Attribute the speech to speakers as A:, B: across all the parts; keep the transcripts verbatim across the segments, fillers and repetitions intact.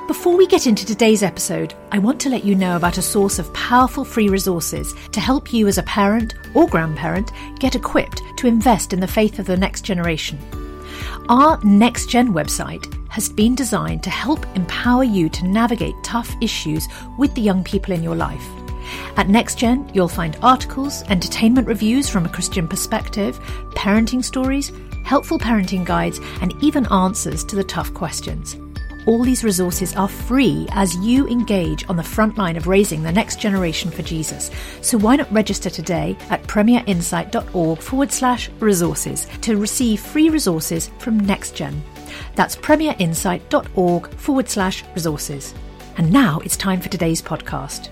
A: Before we get into today's episode, I want to let you know about a source of powerful free resources to help you as a parent or grandparent get equipped to invest in the faith of the next generation. Our Next Gen website has been designed to help empower you to navigate tough issues with the young people in your life. At NextGen, you'll find articles, entertainment reviews from a Christian perspective, parenting stories, helpful parenting guides, and even answers to the tough questions. All these resources are free as you engage on the front line of raising the next generation for Jesus. So why not register today at premierinsight.org forward slash resources to receive free resources from NextGen. That's premierinsight.org forward slash resources. And now it's time for today's podcast.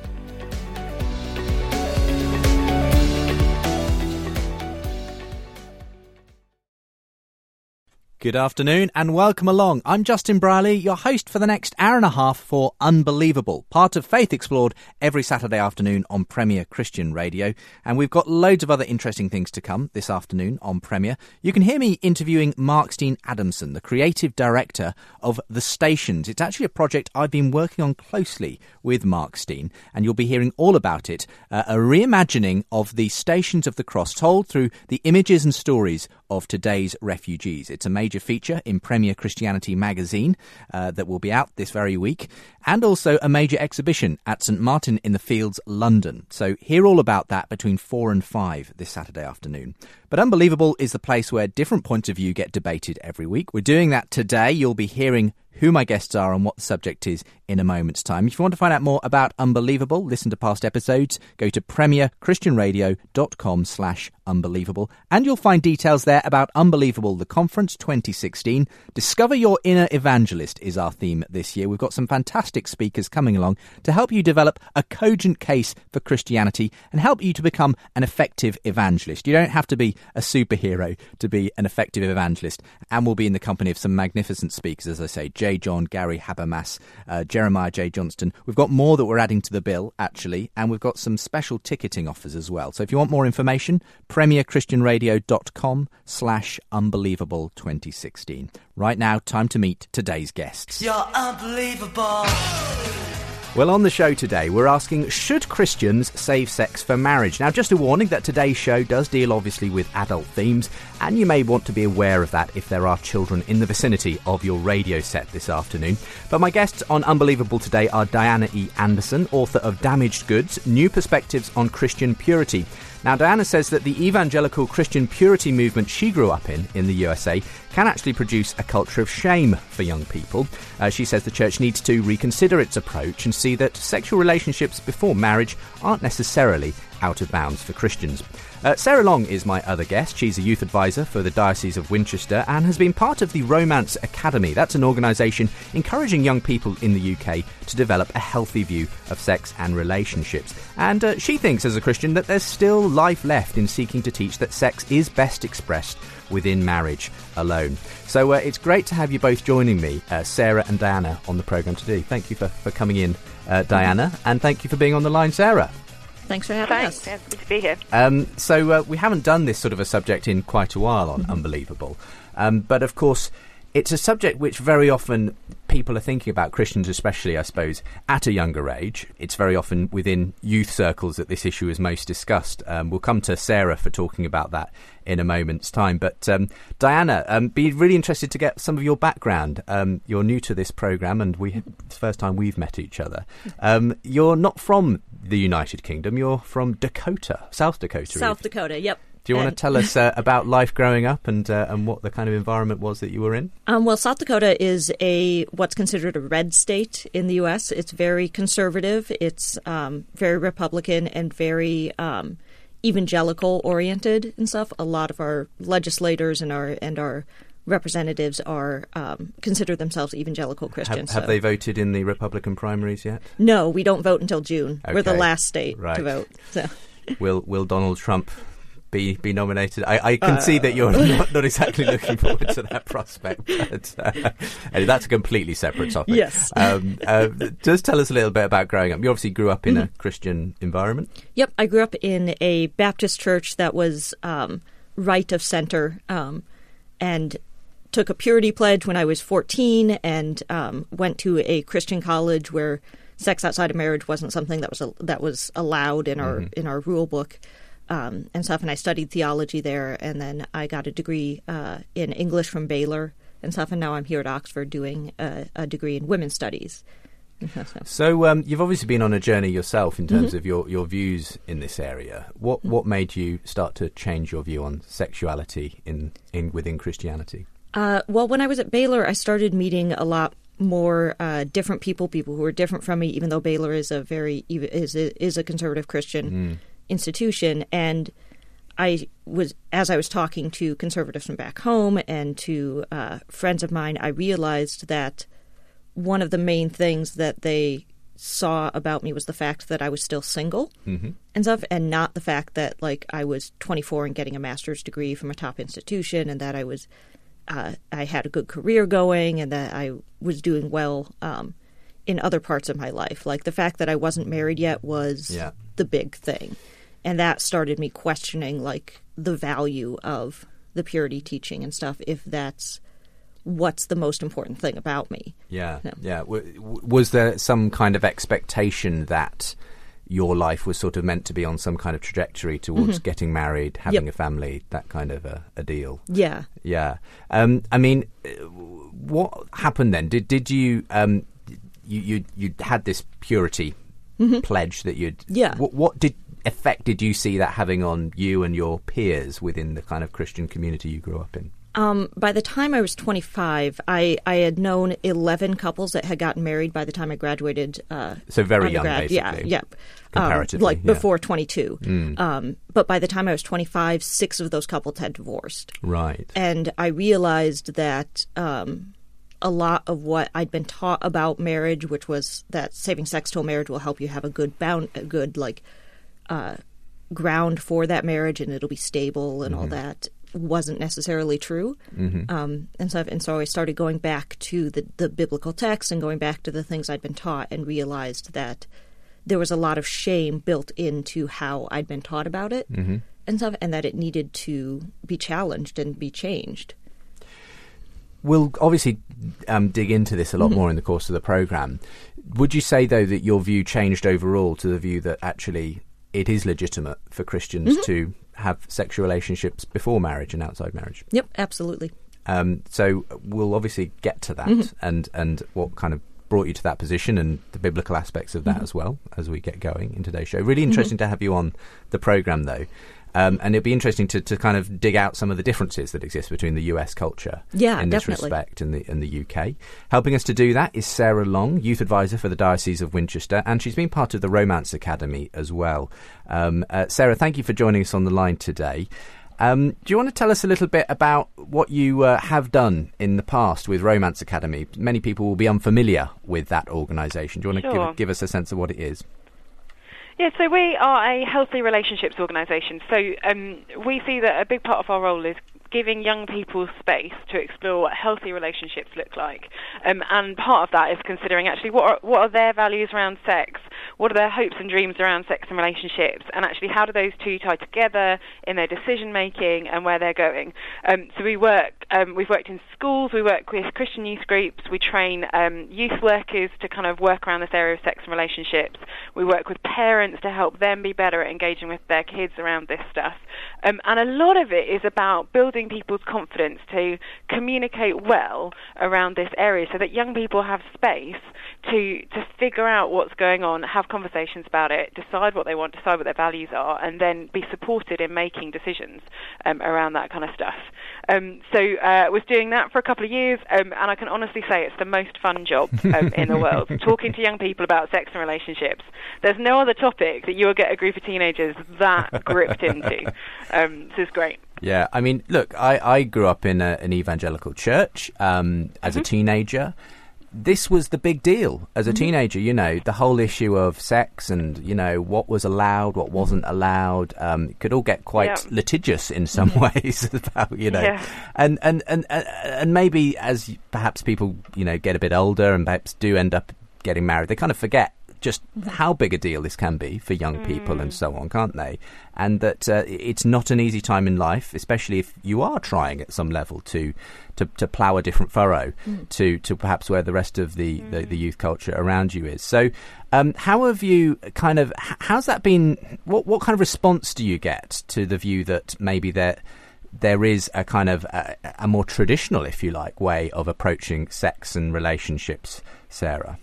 B: Good afternoon and welcome along. I'm Justin Brierley, your host for the next hour and a half for Unbelievable, part of Faith Explored every Saturday afternoon on Premier Christian Radio. And we've got loads of other interesting things to come this afternoon on Premier. You can hear me interviewing Mark Steen Adamson, the creative director of The Stations. It's actually a project I've been working on closely with Mark Steen, and you'll be hearing all about it. Uh, a reimagining of the Stations of the Cross told through the images and stories of today's refugees. It's a major feature in Premier Christianity magazine uh, that will be out this very week, and also a major exhibition at St Martin in the Fields, London. So hear all about that between four and five this Saturday afternoon. But Unbelievable is the place where different points of view get debated every week. We're doing that today. You'll be hearing who my guests are and what the subject is in a moment's time. If you want to find out more about Unbelievable, listen to past episodes, go to premierchristianradio.com slash unbelievable, and you'll find details there about Unbelievable, the conference twenty sixteen. Discover Your Inner Evangelist is our theme this year. We've got some fantastic speakers coming along to help you develop a cogent case for Christianity and help you to become an effective evangelist. You don't have to be a superhero to be an effective evangelist, and we'll be in the company of some magnificent speakers, as I say, J. John, Gary Habermas, uh, Jeremiah J. Johnston. We've got more that we're adding to the bill, actually, and we've got some special ticketing offers as well. So if you want more information, premierchristianradio.com slash unbelievable 2016. Right now, time to meet today's guests.
C: You're unbelievable.
B: Well, on the show today, we're asking, should Christians save sex for marriage? Now, just a warning that today's show does deal, obviously, with adult themes, and you may want to be aware of that if there are children in the vicinity of your radio set this afternoon. But my guests on Unbelievable today are Diana E. Anderson, author of Damaged Goods, New Perspectives on Christian Purity. Now, Diana says that the evangelical Christian purity movement she grew up in, in the U S A, can actually produce a culture of shame for young people. Uh, she says the church needs to reconsider its approach and see that sexual relationships before marriage aren't necessarily out of bounds for Christians. Uh, Sarah Long is my other guest. She's a youth advisor for the Diocese of Winchester and has been part of the Romance Academy. That's an organisation encouraging young people in the U K to develop a healthy view of sex and relationships. And uh, she thinks, as a Christian, that there's still life left in seeking to teach that sex is best expressed within marriage alone. So uh, it's great to have you both joining me, uh, Sarah and Diana, on the programme today. Thank you for, for coming in, uh, Diana, and thank you for being on the line, Sarah.
D: Thanks for having
E: Thanks.
D: us.
E: Yeah, good to be here.
B: Um, so uh, we haven't done this sort of a subject in quite a while on mm-hmm. Unbelievable. Um, but of course, it's a subject which very often people are thinking about, Christians especially, I suppose, at a younger age. It's very often within youth circles that this issue is most discussed. Um, we'll come to Sarah for talking about that in a moment's time. But um, Diana, um, be really interested to get some of your background. Um, you're new to this programme and we it's the first time we've met each other. Um, you're not from the United Kingdom, you're from Dakota, South Dakota.
D: South
B: even.
D: Dakota, yep.
B: Do you want to tell us uh, about life growing up and uh, and what the kind of environment was that you were in?
D: Um, well, South Dakota is a what's considered a red state in the U S. It's very conservative. It's um, very Republican and very um, evangelical oriented and stuff. A lot of our legislators and our and our representatives are um, consider themselves evangelical Christians.
B: Have, have
D: so.
B: they voted in the Republican primaries yet?
D: No, we don't vote until June.
B: Okay.
D: We're the last state
B: right.
D: to vote. So.
B: Will Will Donald Trump be be nominated? I, I can uh, see that you're not, not exactly looking forward to that prospect, but uh, and that's a completely separate topic.
D: Yes.
B: Um, uh, just tell us a little bit about growing up. You obviously grew up in mm-hmm. a Christian environment.
D: Yep, I grew up in a Baptist church that was um, right of center, um, and took a purity pledge when I was fourteen and um, went to a Christian college where sex outside of marriage wasn't something that was a, that was allowed in our mm-hmm. in our rule book um, and stuff. And I studied theology there, and then I got a degree uh, in English from Baylor and stuff. And now I'm here at Oxford doing a, a degree in women's studies. So,
B: so um, you've obviously been on a journey yourself in terms
D: mm-hmm.
B: of your, your views in this area. What mm-hmm. what made you start to change your view on sexuality in, in within Christianity?
D: Uh, well, when I was at Baylor, I started meeting a lot more uh, different people, people who were different from me, even though Baylor is a very is a, is a conservative Christian mm. institution. And I was, as I was talking to conservatives from back home and to uh, friends of mine, I realized that one of the main things that they saw about me was the fact that I was still single mm-hmm. and stuff, and not the fact that like I was twenty-four and getting a master's degree from a top institution, and that I was uh, I had a good career going, and that I was doing well um, in other parts of my life. Like the fact that I wasn't married yet was
B: yeah.
D: the big thing, and that started me questioning like the value of the purity teaching and stuff. If that's what's the most important thing about me.
B: Yeah,
D: no.
B: yeah. W- w- was there some kind of expectation that your life was sort of meant to be on some kind of trajectory towards
D: mm-hmm.
B: getting married, having
D: yep.
B: a family, that kind of a, a deal?
D: Yeah.
B: Yeah. Um, I mean, what happened then? Did did you, um, you, you, you had this purity mm-hmm. pledge that you'd...
D: Yeah.
B: What, what did effect did you see that having on you and your peers within the kind of Christian community you grew up in?
D: Um, by the time I was twenty-five, I, I had known eleven couples that had gotten married by the time I graduated. Uh,
B: so very young, basically.
D: Yeah, yeah.
B: Comparatively.
D: Um, like
B: yeah.
D: before twenty-two.
B: Mm.
D: Um, but by the time I was twenty-five, six of those couples had divorced.
B: Right.
D: And I realized that um, a lot of what I'd been taught about marriage, which was that saving sex till marriage will help you have a good bound, a good like uh, ground for that marriage, and it'll be stable and mm-hmm. all that, wasn't necessarily true.
B: Mm-hmm.
D: Um, and so and so I started going back to the, the biblical text and going back to the things I'd been taught, and realized that there was a lot of shame built into how I'd been taught about it
B: mm-hmm.
D: and stuff, and that it needed to be challenged and be changed.
B: We'll obviously um, dig into this a lot mm-hmm. more in the course of the programme. Would you say, though, that your view changed overall to the view that actually it is legitimate for Christians
D: mm-hmm.
B: to have sexual relationships before marriage and outside marriage?
D: Yep, absolutely.
B: Um, so we'll obviously get to that
D: mm-hmm.
B: and, and what kind of brought you to that position and the biblical aspects of that
D: mm-hmm.
B: as well as we get going in today's show. Really interesting mm-hmm. to have you on the programme, though. Um, and it'd be interesting to, to kind of dig out some of the differences that exist between the U S culture
D: yeah,
B: in this
D: definitely.
B: respect and the, and the U K. Helping us to do that is Sarah Long, Youth Advisor for the Diocese of Winchester, and she's been part of the Romance Academy as well. Um, uh, Sarah, thank you for joining us on the line today. Um, do you want to tell us a little bit about what you uh, have done in the past with Romance Academy? Many people will be unfamiliar with that organisation. Do you want
E: Sure.
B: to give, give us a sense of what it is?
E: Yeah, so we are a healthy relationships organisation. So um, we see that a big part of our role is giving young people space to explore what healthy relationships look like. Um, and part of that is considering actually what are, what are their values around sex, what are their hopes and dreams around sex and relationships, and actually how do those two tie together in their decision making and where they're going. Um, so we work, um, we've worked in schools, we work with Christian youth groups, we train um, youth workers to kind of work around this area of sex and relationships. We work with parents to help them be better at engaging with their kids around this stuff. Um, and a lot of it is about building people's confidence to communicate well around this area so that young people have space to to figure out what's going on, have conversations about it, decide what they want, decide what their values are, and then be supported in making decisions um, around that kind of stuff. Um, so I uh, was doing that for a couple of years, um, and I can honestly say it's the most fun job um, in the world, talking to young people about sex and relationships. There's no other topic that you will get a group of teenagers that gripped into. Um, this is great.
B: Yeah, I mean, look, I, I grew up in a, an evangelical church um, as mm-hmm. a teenager. This was the big deal as a mm-hmm. teenager, you know, the whole issue of sex and, you know, what was allowed, what wasn't allowed. Um, it could all get quite yeah. litigious in some mm-hmm. ways about, you know,
E: yeah.
B: and, and, and, and maybe as perhaps people, you know, get a bit older and perhaps do end up getting married, they kind of forget just how big a deal this can be for young mm. people and so on, can't they? And that uh, it's not an easy time in life, especially if you are trying at some level to to, to plough a different furrow mm. to, to perhaps where the rest of the, mm. the, the youth culture around you is. So um, how have you kind of, how's that been, what, what kind of response do you get to the view that maybe there, there is a kind of a, a more traditional, if you like, way of approaching sex and relationships, Sarah?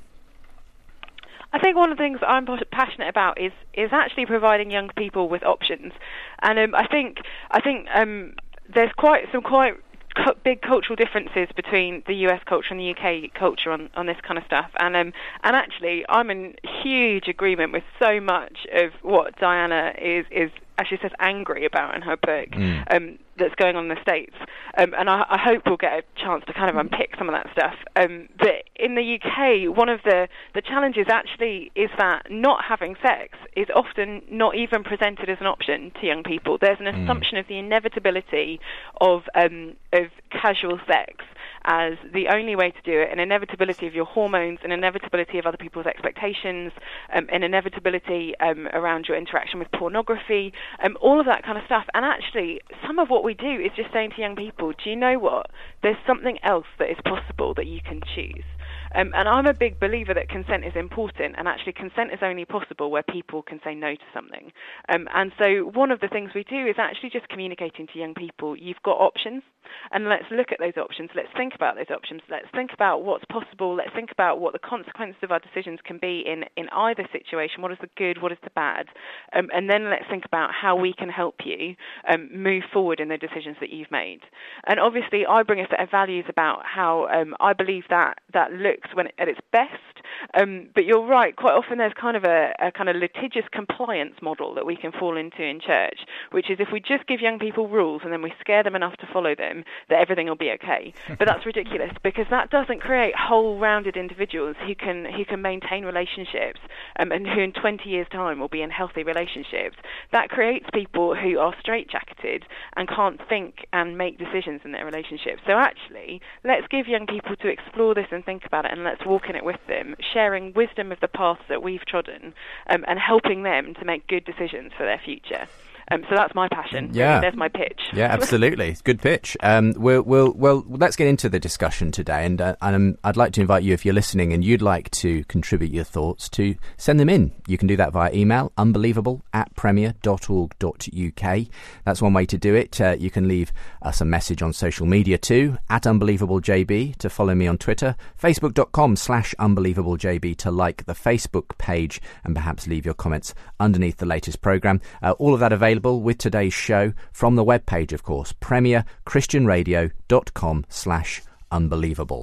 E: I think one of the things I'm passionate about is is actually providing young people with options, and um, I think I think um, there's quite some quite cu- big cultural differences between the U S culture and the U K culture on, on this kind of stuff, and um, and actually I'm in huge agreement with so much of what Diana is is actually says angry about in her book. Mm. Um, that's going on in the States, um, and I, I hope we'll get a chance to kind of unpick some of that stuff. Um, but in the U K, one of the, the challenges actually is that not having sex is often not even presented as an option to young people. There's an mm. assumption of the inevitability of um, of casual sex as the only way to do it, an inevitability of your hormones, an inevitability of other people's expectations, um, an inevitability um, around your interaction with pornography, um, all of that kind of stuff. And actually, some of what we do is just saying to young people, do you know what? There's something else that is possible that you can choose. Um, and I'm a big believer that consent is important, and actually consent is only possible where people can say no to something. Um, and so one of the things we do is actually just communicating to young people, you've got options, and let's look at those options, let's think about those options, let's think about what's possible, let's think about what the consequences of our decisions can be in, in either situation, what is the good, what is the bad, um, and then let's think about how we can help you um, move forward in the decisions that you've made. And obviously I bring a set of values about how um, I believe that that looks when it, at its best, um, but you're right, quite often there's kind of a, a kind of litigious compliance model that we can fall into in church, which is if we just give young people rules and then we scare them enough to follow them, that everything will be okay. But that's ridiculous, because that doesn't create whole rounded individuals who can who can maintain relationships um, and who in twenty years time will be in healthy relationships. That creates people who are straitjacketed and can't think and make decisions in their relationships. So actually, let's give young people to explore this and think about it, and let's walk in it with them, sharing wisdom of the paths that we've trodden, um, and helping them to make good decisions for their future. Um, so that's my passion.
B: Yeah,
E: there's my pitch.
B: Yeah, absolutely, good pitch. Um, we'll, we'll, well, let's get into the discussion today, and uh, um, I'd like to invite you, if you're listening and you'd like to contribute your thoughts, to send them in. You can do that via email, unbelievable at premier dot org dot U K. That's one way to do it. Uh, you can leave us a message on social media too, at unbelievablejb to follow me on Twitter, facebook dot com slash unbelievablejb to like the Facebook page, and perhaps leave your comments underneath the latest programme. Uh, all of that available with today's show from the webpage, of course, premier christian radio dot com slash unbelievable.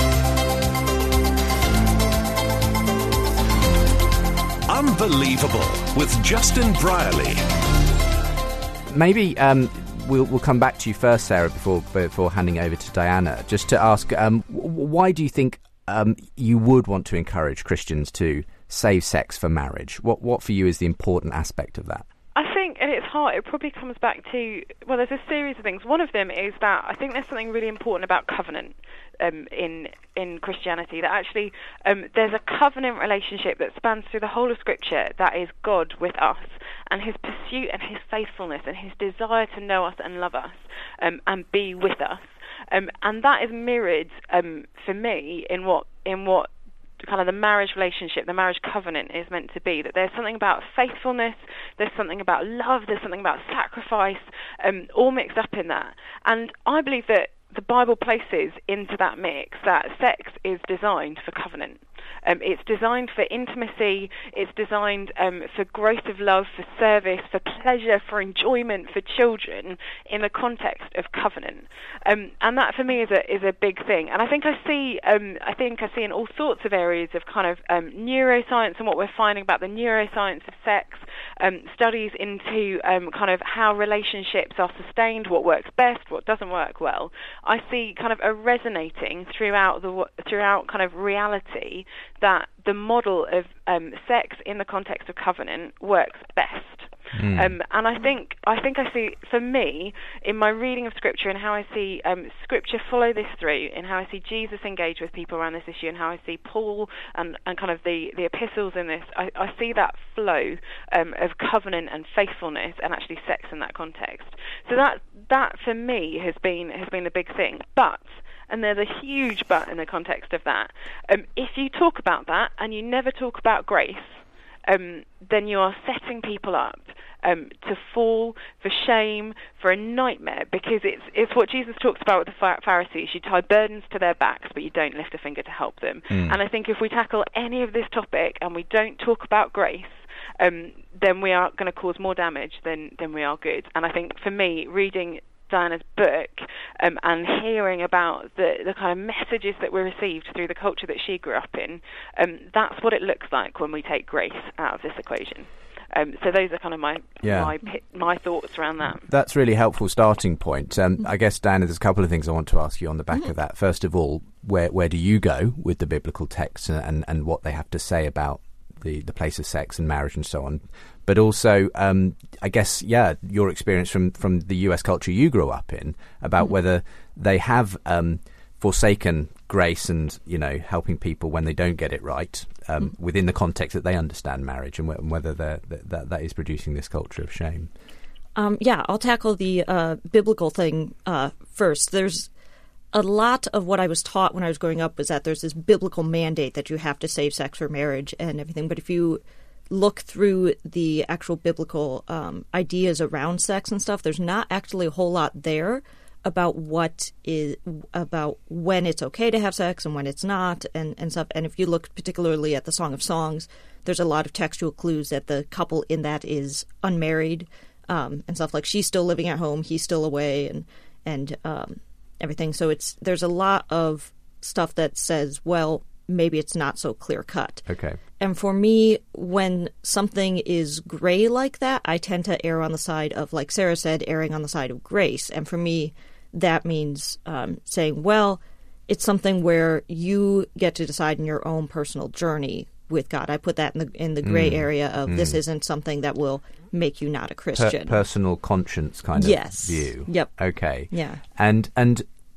F: Unbelievable with Justin Brierley.
B: Maybe um, we'll, we'll come back to you first, Sarah, before before handing over to Diana, just to ask, um, why do you think um, you would want to encourage Christians to save sex for marriage? What what for you is the important aspect of that?
E: I think, and it's hard, it probably comes back to, well, there's a series of things. One of them is that I think there's something really important about covenant um, in in Christianity, that actually um, there's a covenant relationship that spans through the whole of Scripture, that is God with us, and his pursuit and his faithfulness and his desire to know us and love us um, and be with us. Um, and that is mirrored um, for me in what in what kind of the marriage relationship, the marriage covenant is meant to be, that there's something about faithfulness, there's something about love, there's something about sacrifice, um, all mixed up in that. And I believe that the Bible places into that mix that sex is designed for covenant. Um, it's designed for intimacy, it's designed um, for growth of love, for service, for pleasure, for enjoyment, for children in the context of covenant. Um, and that for me is a is a big thing. And I think I see um, I think I see in all sorts of areas of kind of um, neuroscience and what we're finding about the neuroscience of sex, um, studies into um, kind of how relationships are sustained, what works best, what doesn't work well. I see kind of a resonating throughout the throughout kind of reality that the model of um, sex in the context of covenant works best. Mm. Um, and I think I think I see, for me, in my reading of Scripture and how I see um, Scripture follow this through, and how I see Jesus engage with people around this issue, and how I see Paul and, and kind of the, the epistles in this, I, I see that flow um, of covenant and faithfulness, and actually sex in that context. So that that for me has been has been the big thing. But, and there's a huge but in the context of that, um, if you talk about that and you never talk about grace, um, then you are setting people up um, to fall, for shame, for a nightmare, because it's it's what Jesus talks about with the Pharisees. You tie burdens to their backs, but you don't lift a finger to help them. Mm. And I think if we tackle any of this topic and we don't talk about grace, um, then we are going to cause more damage than, than we are good. And I think, for me, reading Diana's book um, and hearing about the, the kind of messages that were received through the culture that she grew up in, um, that's what it looks like when we take grace out of this equation. Um, so those are kind of my
B: yeah.
E: my my thoughts around that.
B: That's really helpful starting point. Um, I guess, Diana, there's a couple of things I want to ask you on the back mm-hmm. of that. First of all, where where do you go with the biblical texts and, and, and what they have to say about the, the place of sex and marriage and so on? But also, um, I guess, yeah, your experience from, from the U S culture you grew up in about mm-hmm. whether they have um, forsaken grace and, you know, helping people when they don't get it right um, mm-hmm. within the context that they understand marriage, and, wh- and whether that, that that is producing this culture of shame.
D: Um, yeah, I'll tackle the uh, biblical thing uh, first. There's a lot of what I was taught when I was growing up was that there's this biblical mandate that you have to save sex for marriage and everything. But if you look through the actual biblical um, ideas around sex and stuff, there's not actually a whole lot there about what is about when it's okay to have sex and when it's not, and, and stuff. And if you look particularly at the Song of Songs, there's a lot of textual clues that the couple in that is unmarried um, and stuff, like she's still living at home, he's still away, and and um, everything. So it's there's a lot of stuff that says, well, maybe it's not so clear cut.
B: Okay.
D: And for me, when something is gray like that, I tend to err on the side of, like Sarah said, erring on the side of grace. And for me, that means um, saying, well, it's something where you get to decide in your own personal journey with God. I put that in the in the gray mm. area of mm. this isn't something that will make you not a Christian.
B: Per- personal conscience kind of
D: yes.
B: view.
D: Yep.
B: Okay.
D: Yeah.
B: And and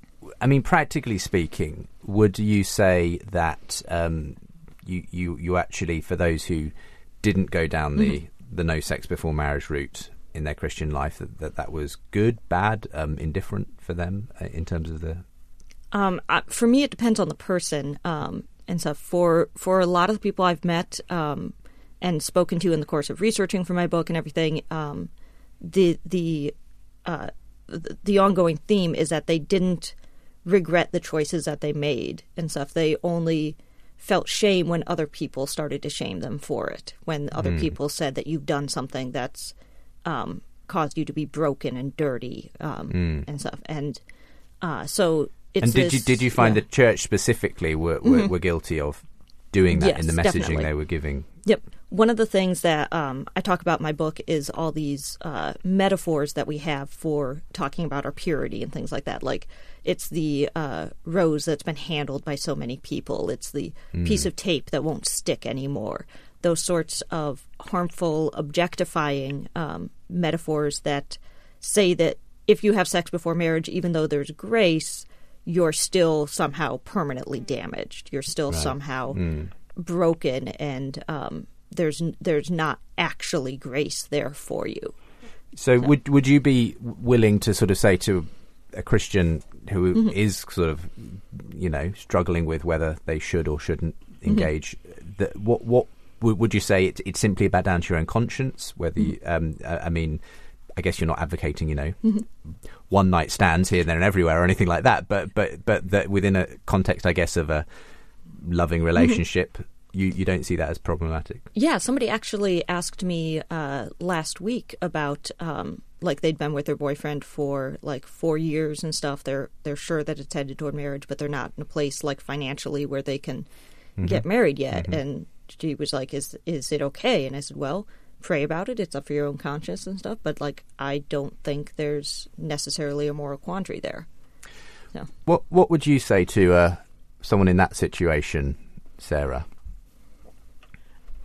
B: I mean, practically speaking, would you say that um, you, you you actually, for those who didn't go down the, mm-hmm. the no sex before marriage route in their Christian life, that that, that was good, bad, um, indifferent for them uh, in terms of the...
D: Um, uh, for me, it depends on the person um, and stuff. For, for a lot of the people I've met um, and spoken to in the course of researching for my book and everything, um, the the, uh, the the ongoing theme is that they didn't regret the choices that they made and stuff. They only felt shame when other people started to shame them for it, when other mm. people said that you've done something that's um, caused you to be broken and dirty um, mm. and stuff. And uh, so it's
B: And did
D: this,
B: you did you find
D: yeah.
B: the church specifically were, were, mm-hmm. were guilty of doing that
D: yes,
B: in the messaging
D: definitely.
B: they were giving?
D: Yep. One of the things that um, I talk about in my book is all these uh, metaphors that we have for talking about our purity and things like that. Like, it's the uh, rose that's been handled by so many people. It's the mm. piece of tape that won't stick anymore. Those sorts of harmful, objectifying um, metaphors that say that if you have sex before marriage, even though there's grace, you're still somehow permanently damaged. You're still right. somehow mm. broken, and um, there's there's not actually grace there for you.
B: So, so would would you be willing to sort of say to a Christian who mm-hmm. is sort of, you know, struggling with whether they should or shouldn't engage, mm-hmm. that what what would, would you say it, it's simply about down to your own conscience? Whether mm-hmm. you, um, I mean, I guess you're not advocating, you know, mm-hmm. one night stands here, there, and everywhere, or anything like that. But but but that within a context, I guess, of a loving relationship, mm-hmm. you you don't see that as problematic.
D: Yeah, somebody actually asked me uh, last week about um, like they'd been with their boyfriend for like four years and stuff. They're they're sure that it's headed toward marriage, but they're not in a place like financially where they can mm-hmm. get married yet. Mm-hmm. And she was like, "Is is it okay?" And I said, "Well, pray about it. It's up for your own conscience and stuff. But like, I don't think there's necessarily a moral quandary there." So,
B: what what would you say to uh, someone in that situation, Sarah?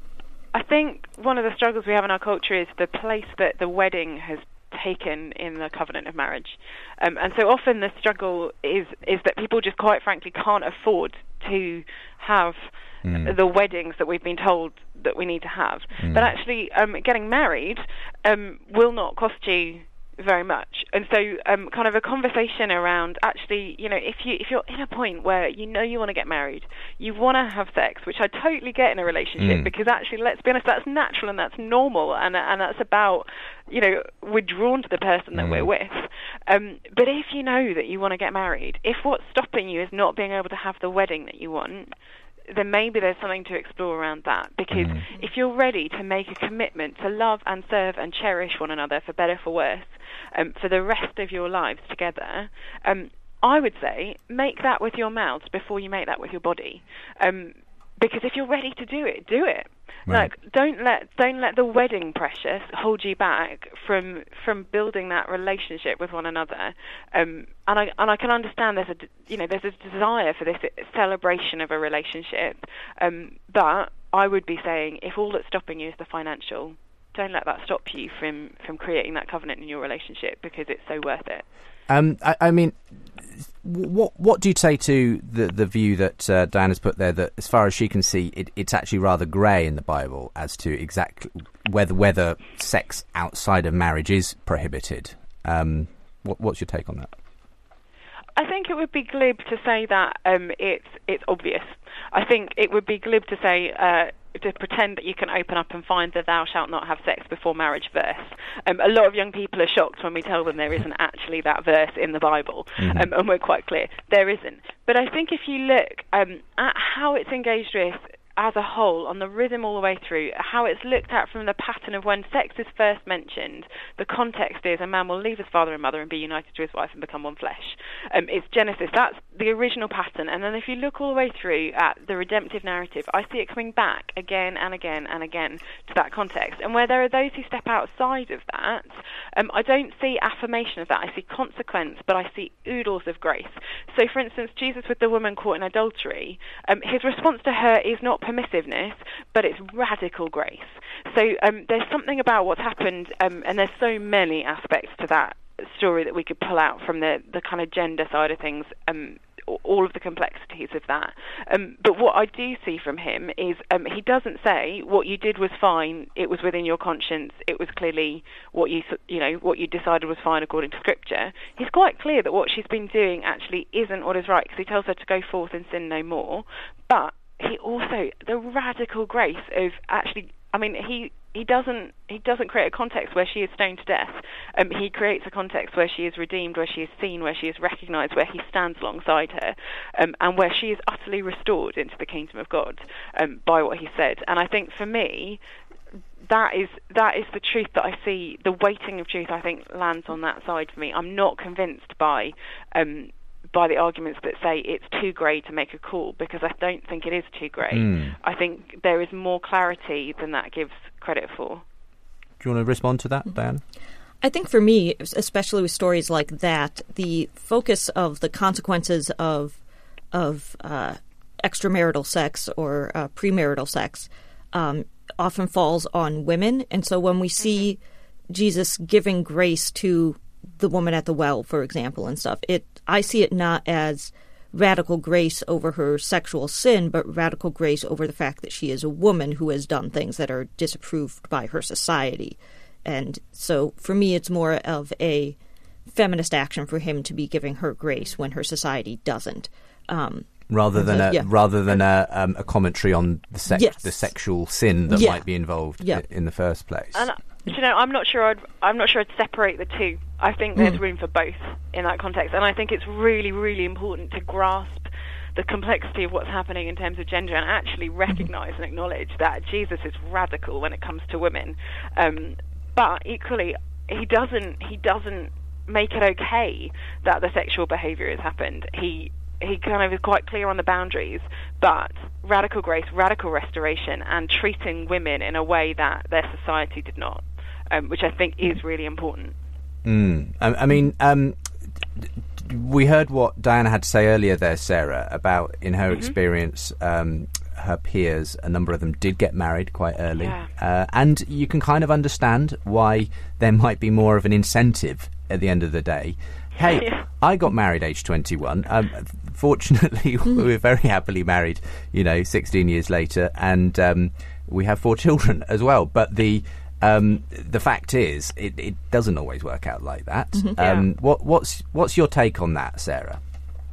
E: I think one of the struggles we have in our culture is the place that the wedding has taken in the covenant of marriage. Um, and so often the struggle is is that people just quite frankly can't afford to have mm. the weddings that we've been told that we need to have. Mm. But actually um, getting married um, will not cost you very much. And so um, kind of a conversation around actually, you know, if you if you're in a point where you know you want to get married, you want to have sex, which I totally get in a relationship, mm. because actually, let's be honest, that's natural and that's normal, and and that's about, you know, we're drawn to the person that mm. we're with. Um, but if you know that you want to get married, if what's stopping you is not being able to have the wedding that you want, then maybe there's something to explore around that. Because mm. if you're ready to make a commitment to love and serve and cherish one another, for better for worse, um, for the rest of your lives together, um, I would say make that with your mouths before you make that with your body. Um, because if you're ready to do it, do it. Right. Like, don't let don't let the wedding pressure hold you back from from building that relationship with one another. Um, and I and I can understand there's a you know there's a desire for this celebration of a relationship. Um, but I would be saying, if all that's stopping you is the financial, don't let that stop you from from creating that covenant in your relationship, because it's so worth it.
B: Um, I, I mean, what what do you say to the the view that uh, Diana's put there, that as far as she can see, it, it's actually rather grey in the Bible as to exactly whether whether sex outside of marriage is prohibited? Um, what, what's your take on that?
E: I think it would be glib to say that um, it's it's obvious. I think it would be glib to say uh, to pretend that you can open up and find the "thou shalt not have sex before marriage" verse. Um, a lot of young people are shocked when we tell them there isn't actually that verse in the Bible, mm-hmm. um, and we're quite clear there isn't. But I think if you look um, at how it's engaged with as a whole, on the rhythm all the way through, how it's looked at from the pattern of when sex is first mentioned, the context is a man will leave his father and mother and be united to his wife and become one flesh. Um, it's Genesis, that's the original pattern. And then if you look all the way through at the redemptive narrative, I see it coming back again and again and again to that context. And where there are those who step outside of that, um, I don't see affirmation of that. I see consequence, but I see oodles of grace. So, for instance, Jesus with the woman caught in adultery, um, his response to her is not permissiveness, but it's radical grace. So um, there's something about what's happened, um, and there's so many aspects to that story that we could pull out from the, the kind of gender side of things, um, all of the complexities of that. Um, but what I do see from him is um, he doesn't say what you did was fine, it was within your conscience, it was clearly what you you know what you decided was fine according to Scripture. He's quite clear that what she's been doing actually isn't what is right, because he tells her to go forth and sin no more. But he also, the radical grace of actually, I mean, he he doesn't he doesn't create a context where she is stoned to death. Um, he creates a context where she is redeemed, where she is seen, where she is recognised, where he stands alongside her, um, and where she is utterly restored into the kingdom of God um, by what he said. And I think for me, that is that is the truth that I see. The weighting of truth, I think, lands on that side for me. I'm not convinced by Um, by the arguments that say it's too grey to make a call, because I don't think it is too grey. Mm. I think there is more clarity than that gives credit for.
B: Do you want to respond to that, Diana?
D: I think for me, especially with stories like that, the focus of the consequences of of uh, extramarital sex or uh, premarital sex um, often falls on women. And so when we see mm-hmm. Jesus giving grace to the woman at the well, for example, and stuff, it I see it not as radical grace over her sexual sin, but radical grace over the fact that she is a woman who has done things that are disapproved by her society. And so for me, it's more of a feminist action for him to be giving her grace when her society doesn't. Um,
B: rather than
D: so,
B: a
D: yeah.
B: rather than a um, a commentary on the sex,
D: yes.
B: the sexual sin that
D: yeah.
B: might be involved
D: yeah.
B: in the first place.
E: And, you know, I'm not sure I'd I'm not sure I'd separate the two. I think there's mm. room for both in that context, and I think it's really, really important to grasp the complexity of what's happening in terms of gender and actually recognise and acknowledge that Jesus is radical when it comes to women. Um, but equally, he doesn't he doesn't make it okay that the sexual behaviour has happened. He he kind of is quite clear on the boundaries, but radical grace, radical restoration, and treating women in a way that their society did not, um, which I think is really important.
B: Mm. I, I mean, um, we heard what Diana had to say earlier there, Sarah, about in her mm-hmm. experience, um, her peers, a number of them did get married quite early.
E: Yeah.
B: Uh, and you can kind of understand why there might be more of an incentive at the end of the day. Hey,
E: Yeah.
B: I got married age twenty-one. Um, fortunately, we're very happily married, you know, sixteen years later, and um, we have four children as well. But the um, the fact is, it, it doesn't always work out like that.
E: Mm-hmm.
B: Um,
E: Yeah.
B: what, what's what's your take on that, Sarah?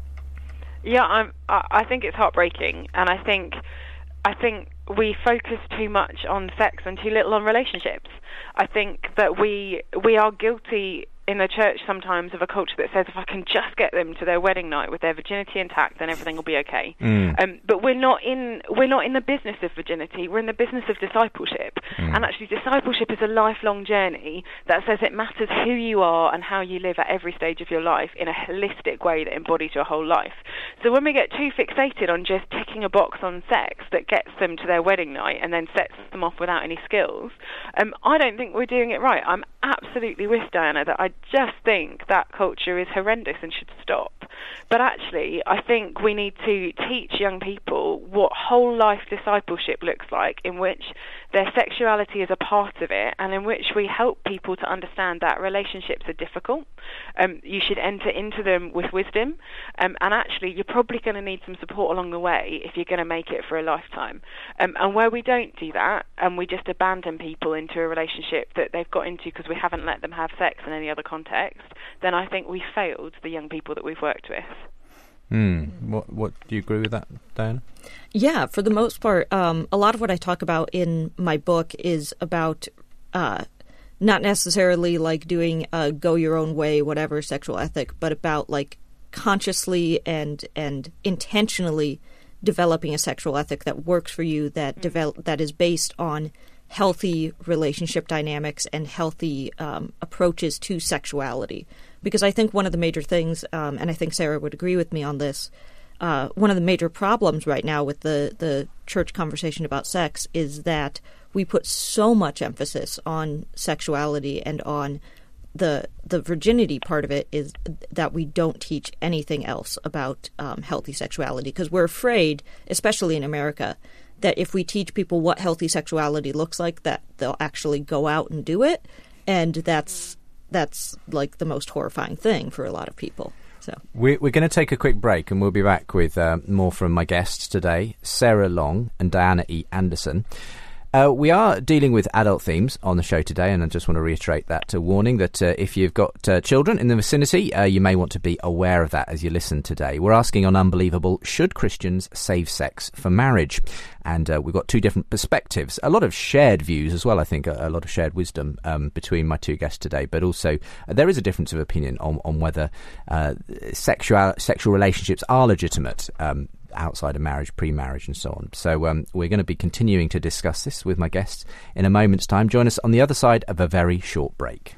E: Yeah, I'm, I I think it's heartbreaking, and I think I think we focus too much on sex and too little on relationships. I think that we we are guilty in the church sometimes of a culture that says if I can just get them to their wedding night with their virginity intact, then everything will be okay.
B: Mm.
E: Um, but we're not in we're not in the business of virginity. We're in the business of discipleship.
B: Mm.
E: And actually, discipleship is a lifelong journey that says it matters who you are and how you live at every stage of your life in a holistic way that embodies your whole life. So when we get too fixated on just ticking a box on sex that gets them to their wedding night and then sets them off without any skills, um, I don't think we're doing it right. I'm absolutely with Diana that I just think that culture is horrendous and should stop. But actually, I think we need to teach young people what whole life discipleship looks like, in which their sexuality is a part of it, and in which we help people to understand that relationships are difficult. Um, you should enter into them with wisdom, um, and actually you're probably going to need some support along the way if you're going to make it for a lifetime. Um, and where we don't do that, and we just abandon people into a relationship that they've got into because we haven't let them have sex in any other context, then I think we failed the young people that we've worked with.
B: Hmm. What, what do you agree with that, Diana?
D: Yeah, for the most part, um, a lot of what I talk about in my book is about uh, not necessarily like doing a go your own way, whatever sexual ethic, but about like consciously and and intentionally developing a sexual ethic that works for you, that develop that is based on healthy relationship dynamics and healthy um, approaches to sexuality. Because I think one of the major things, um, and I think Sarah would agree with me on this, uh, one of the major problems right now with the, the church conversation about sex is that we put so much emphasis on sexuality and on the the virginity part of it, is that we don't teach anything else about um, healthy sexuality, because we're afraid, especially in America, that if we teach people what healthy sexuality looks like, that they'll actually go out and do it, and that's that's like the most horrifying thing for a lot of people. So
B: We're, we're going to take a quick break, and we'll be back with uh, more from my guests today, Sarah Long and Diana E. Anderson. Uh, we are dealing with adult themes on the show today, and I just want to reiterate that uh, warning that uh, if you've got uh, children in the vicinity, uh, you may want to be aware of that as you listen today. We're asking on Unbelievable, should Christians save sex for marriage? And uh, we've got two different perspectives, a lot of shared views as well, I think, a, a lot of shared wisdom um, between my two guests today, but also uh, there is a difference of opinion on, on whether uh, sexual, sexual relationships are legitimate um outside of marriage, pre-marriage and so on. So um, we're going to be continuing to discuss this with my guests in a moment's time. Join us on the other side of a very short break.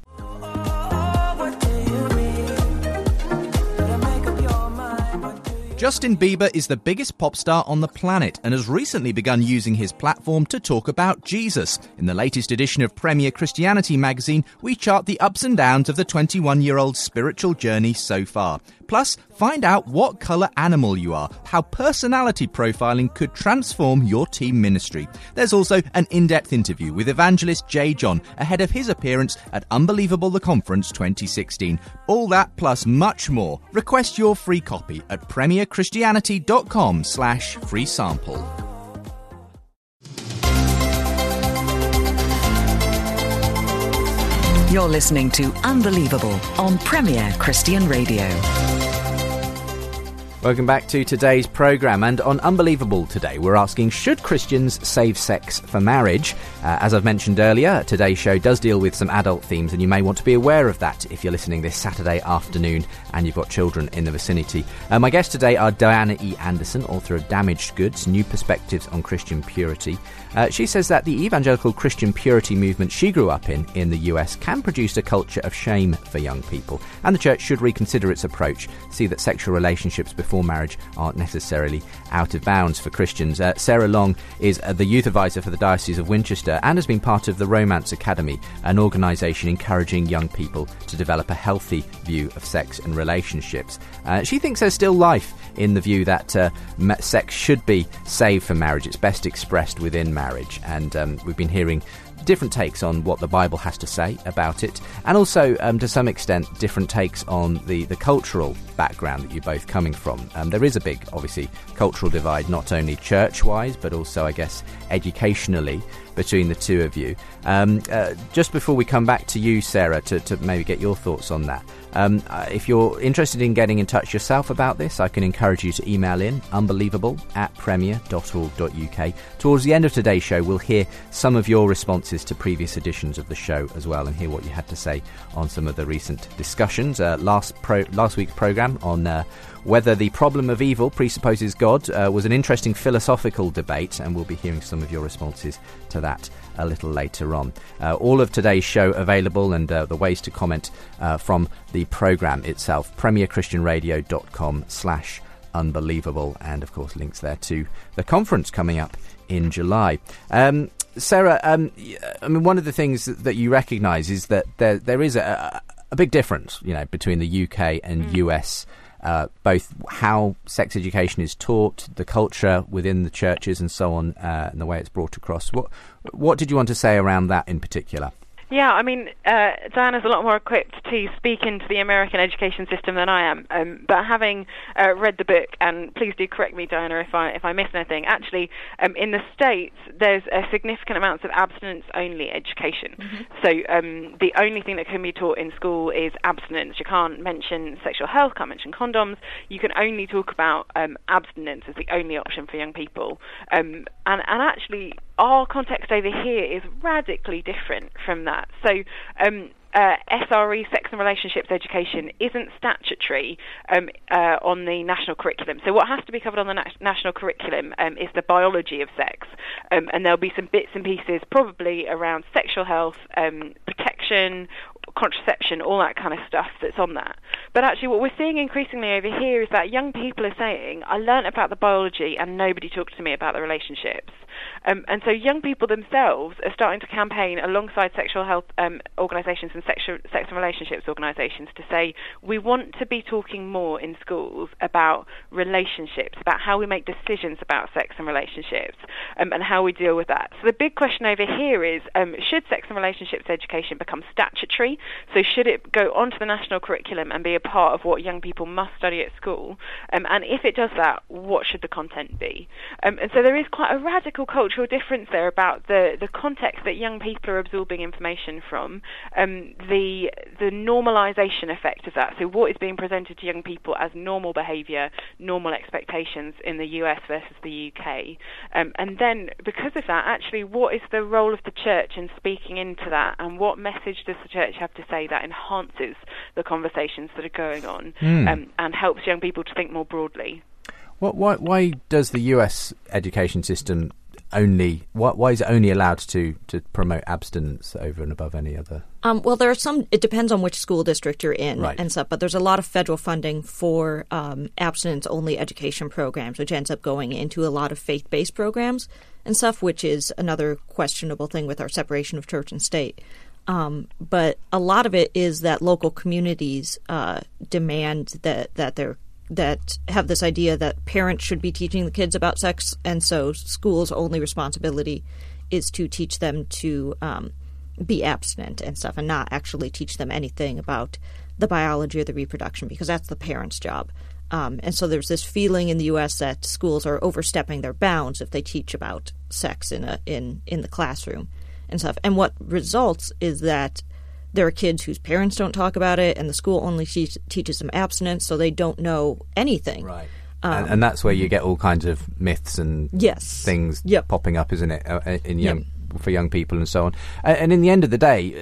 B: Justin Bieber is the biggest pop star on the planet and has recently begun using his platform to talk about Jesus. In the latest edition of Premier Christianity magazine, we chart the ups and downs of the twenty-one-year-old's spiritual journey so far. Plus, find out what colour animal you are, how personality profiling could transform your team ministry. There's also an in-depth interview with evangelist Jay John ahead of his appearance at Unbelievable the Conference twenty sixteen. All that plus much more. Request your free copy at premierchristianity.com slash free sample.
G: You're listening to Unbelievable on Premier Christian Radio.
B: Welcome back to today's programme, and on Unbelievable today we're asking, should Christians save sex for marriage? Uh, as I've mentioned earlier, today's show does deal with some adult themes, and you may want to be aware of that if you're listening this Saturday afternoon and you've got children in the vicinity. Uh, my guests today are Diana E. Anderson, author of Damaged Goods, New Perspectives on Christian Purity. Uh, she says that the evangelical Christian purity movement she grew up in in the U S can produce a culture of shame for young people, and the church should reconsider its approach, see that sexual relationships before before marriage aren't necessarily out of bounds for Christians. Uh, Sarah Long is uh, the youth advisor for the Diocese of Winchester and has been part of the Romance Academy, an organisation encouraging young people to develop a healthy view of sex and relationships. Uh, she thinks there's still life in the view that uh, sex should be saved for marriage. It's best expressed within marriage, and um, we've been hearing different takes on what the Bible has to say about it, and also um, to some extent different takes on the, the cultural background that you're both coming from. Um, there is a big, obviously, cultural divide, not only church-wise but also, I guess, educationally between the two of you. Um, uh, just before we come back to you, Sarah, to, to maybe get your thoughts on that, um, uh, if you're interested in getting in touch yourself about this, I can encourage you to email in unbelievable at premier dot org dot uk. Towards the end of today's show, we'll hear some of your responses to previous editions of the show as well, and hear what you had to say on some of the recent discussions. Uh, last pro- last week's programme on uh, whether the problem of evil presupposes God uh, was an interesting philosophical debate, and we'll be hearing some of your responses to that a little later on. Uh, all of today's show available, and uh, the ways to comment uh, from the programme itself, premierchristianradio.com slash unbelievable, and of course links there to the conference coming up in July. Um, Sarah, um, I mean, one of the things that you recognise is that there there is a, a big difference, you know, between the U K and mm. U S. Uh, both how sex education is taught, the culture within the churches, and so on, uh, and the way it's brought across. What what did you want to say around that in particular?
E: Yeah, I mean, uh, Diana's a lot more equipped to speak into the American education system than I am. Um, but having uh, read the book, and please do correct me, Diana, if I if I miss anything. Actually, um, in the States, there's a significant amount of abstinence-only education. Mm-hmm. So um, the only thing that can be taught in school is abstinence. You can't mention sexual health, can't mention condoms. You can only talk about um, abstinence as the only option for young people. Um, and and actually, our context over here is radically different from that. So um, uh, S R E, sex and relationships education, isn't statutory um, uh, on the national curriculum. So what has to be covered on the na- national curriculum um, is the biology of sex. Um, and there'll be some bits and pieces probably around sexual health, um, protection, contraception, all that kind of stuff that's on that. But actually what we're seeing increasingly over here is that young people are saying, I learnt about the biology and nobody talked to me about the relationships. Um, and so young people themselves are starting to campaign alongside sexual health um, organisations and sexual, sex and relationships organisations to say, we want to be talking more in schools about relationships, about how we make decisions about sex and relationships, um, and how we deal with that. So the big question over here is, um, should sex and relationships education become statutory? So should it go onto the national curriculum and be a part of what young people must study at school? Um, and if it does that, what should the content be? Um, and so there is quite a radical cultural difference there about the, the context that young people are absorbing information from, um, the the normalisation effect of that. So what is being presented to young people as normal behaviour, normal expectations in the U S versus the U K. Um, and then because of that, actually, what is the role of the church in speaking into that, and what message does the church have to say that enhances the conversations that are going on mm. um, and helps young people to think more broadly?
B: What, why, why does the U S education system only, why, why is it only allowed to, to promote abstinence over and above any other?
D: Um, well, there are some, it depends on which school district you're in
B: right.
D: and stuff, but there's a lot of federal funding for um, abstinence-only education programs, which ends up going into a lot of faith-based programs and stuff, which is another questionable thing with our separation of church and state. Um, but a lot of it is that local communities uh, demand that, that they're that have this idea that parents should be teaching the kids about sex, and so schools' only responsibility is to teach them to um, be abstinent and stuff, and not actually teach them anything about the biology or the reproduction, because that's the parents' job. Um, and so there's this feeling in the U S that schools are overstepping their bounds if they teach about sex in a in in the classroom and stuff. And what results is that there are kids whose parents don't talk about it, and the school only te- teaches them abstinence, so they don't know anything.
B: Right. Um, and, and that's where you get all kinds of myths and
D: yes.
B: things
D: yep.
B: popping up, isn't it, uh, in young,
D: yep.
B: for young people and so on. And, and in the end of the day,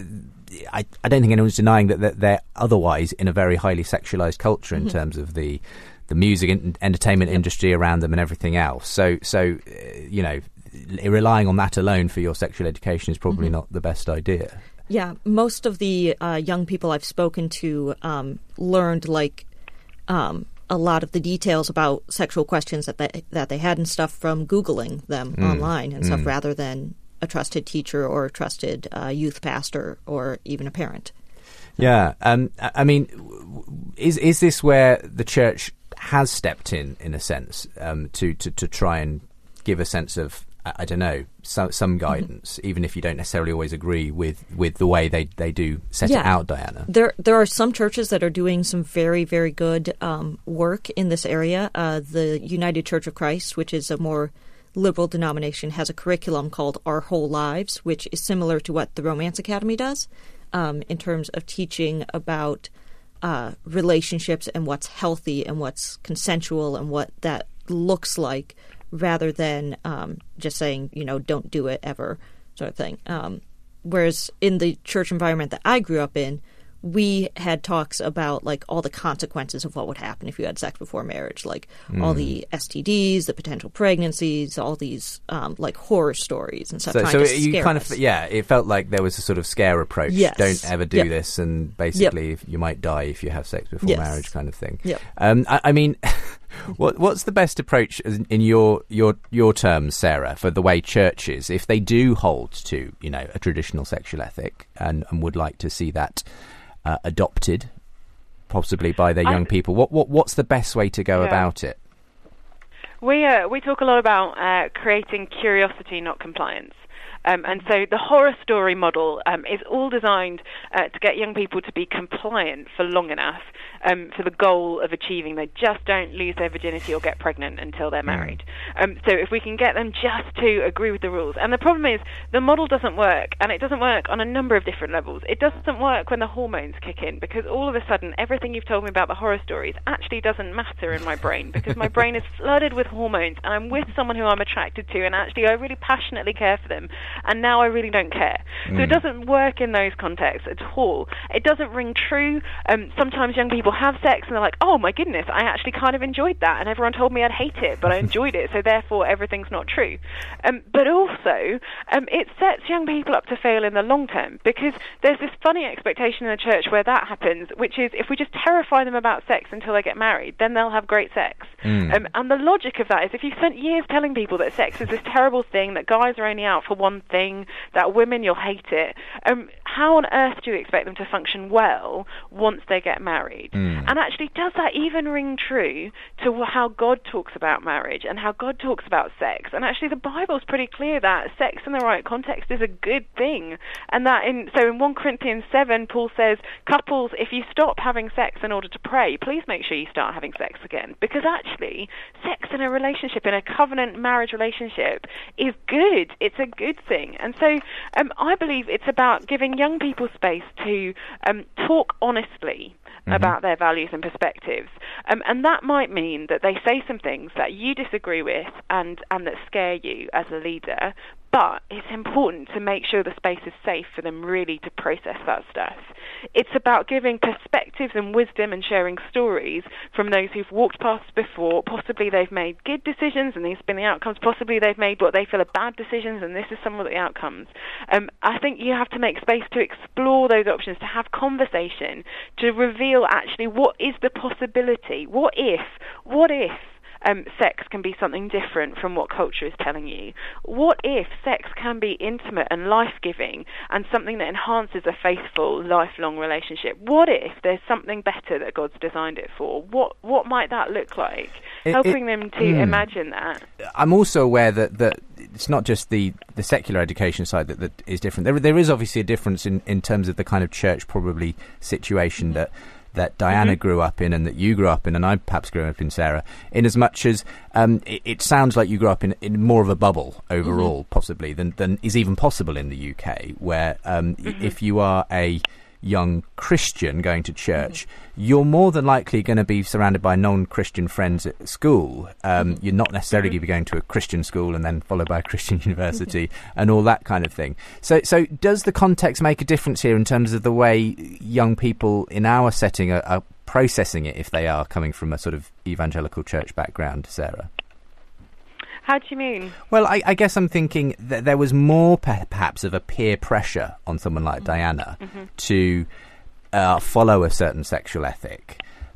B: uh, I, I don't think anyone's denying that, that they're otherwise in a very highly sexualised culture in mm-hmm. terms of the the music and entertainment yep. industry around them and everything else. So, so uh, you know, relying on that alone for your sexual education is probably mm-hmm. not the best idea.
D: Yeah, most of the uh, young people I've spoken to um, learned, like, um, a lot of the details about sexual questions that they, that they had and stuff from Googling them mm. online and stuff mm. rather than a trusted teacher or a trusted uh, youth pastor or even a parent.
B: Yeah. Um, I mean, is is this where the church has stepped in, in a sense, um, to, to, to try and give a sense of, I don't know, some, some guidance, mm-hmm. even if you don't necessarily always agree with, with the way they, they do set yeah. it out, Diana?
D: There there are some churches that are doing some very, very good um, work in this area. Uh, the United Church of Christ, which is a more liberal denomination, has a curriculum called Our Whole Lives, which is similar to what the Romance Academy does um, in terms of teaching about uh, relationships and what's healthy and what's consensual and what that looks like, rather than um, just saying, you know, don't do it ever sort of thing. Um, whereas in the church environment that I grew up in, we had talks about, like, all the consequences of what would happen if you had sex before marriage, like mm. all the S T Ds, the potential pregnancies, all these, um, like, horror stories and stuff.
B: So,
D: trying
B: so
D: to
B: you
D: scare
B: kind
D: us.
B: of, yeah, it felt like there was a sort of scare approach.
D: Yes.
B: Don't ever do
D: yep.
B: this, and basically
D: yep.
B: you might die if you have sex before
D: yes.
B: marriage kind of thing.
D: Yep.
B: Um, I, I mean... What what's the best approach in your your your terms, Sarah, for the way churches, if they do hold to, you know, a traditional sexual ethic and, and would like to see that uh, adopted, possibly by their young I, people? What what what's the best way to go yeah. about it?
E: We uh, we talk a lot about uh, creating curiosity, not compliance. Um, and so the horror story model um, is all designed uh, to get young people to be compliant for long enough um, for the goal of achieving they just don't lose their virginity or get pregnant until they're married. Um, so if we can get them just to agree with the rules. And the problem is the model doesn't work, and it doesn't work on a number of different levels. It doesn't work when the hormones kick in, because all of a sudden everything you've told me about the horror stories actually doesn't matter in my brain, because my brain is flooded with hormones and I'm with someone who I'm attracted to and actually I really passionately care for them. And now I really don't care. Mm. So it doesn't work in those contexts at all. It doesn't ring true. Um, sometimes young people have sex and they're like, oh my goodness, I actually kind of enjoyed that, and everyone told me I'd hate it, but I enjoyed it, so therefore everything's not true. Um, but also, um, it sets young people up to fail in the long term, because there's this funny expectation in the church where that happens, which is if we just terrify them about sex until they get married, then they'll have great sex. Mm. Um, and the logic of that is if you've spent years telling people that sex is this terrible thing, that guys are only out for one thing, that women, you'll hate it, um, how on earth do you expect them to function well once they get married? Mm. And actually, does that even ring true to how God talks about marriage and how God talks about sex? And actually, the Bible's pretty clear that sex in the right context is a good thing. And that in so in First Corinthians seven, Paul says, couples, if you stop having sex in order to pray, please make sure you start having sex again. Because actually, sex in a relationship, in a covenant marriage relationship, is good. It's a good thing. And so um, I believe it's about giving young people space to um, talk honestly mm-hmm. about their values and perspectives. Um, and that might mean that they say some things that you disagree with and, and that scare you as a leader, but it's important to make sure the space is safe for them really to process that stuff. It's about giving perspectives and wisdom and sharing stories from those who've walked paths before. Possibly they've made good decisions and these have been the outcomes. Possibly they've made what they feel are bad decisions and this is some of the outcomes. Um, I think you have to make space to explore those options, to have conversation, to reveal actually what is the possibility. What if? What if? Um, sex can be something different from what culture is telling you? What if sex can be intimate and life-giving and something that enhances a faithful, lifelong relationship? What if there's something better that God's designed it for? What what might that look like? It, Helping it, them to mm, imagine that. I'm
B: also aware that, that it's not just the, the secular education side that, that is different. There there is obviously a difference in, in terms of the kind of church probably situation that that Diana mm-hmm. grew up in and that you grew up in, and I perhaps grew up in, Sarah, in as much as um, it, it sounds like you grew up in, in more of a bubble overall, mm-hmm. possibly, than, than is even possible in the U K, where um, mm-hmm. if you are a young Christian going to church, mm-hmm. you're more than likely going to be surrounded by non-Christian friends at school. Um, mm-hmm. You're not necessarily going to be going to a Christian school and then followed by a Christian university mm-hmm. and all that kind of thing. So, so does the context make a difference here in terms of the way young people in our setting are, are processing it if they are coming from a sort of evangelical church background, Sarah?
E: How do you mean?
B: Well, I, I guess I'm thinking that there was more per- perhaps of a peer pressure on someone like mm-hmm. Diana mm-hmm. to uh, follow a certain sexual ethic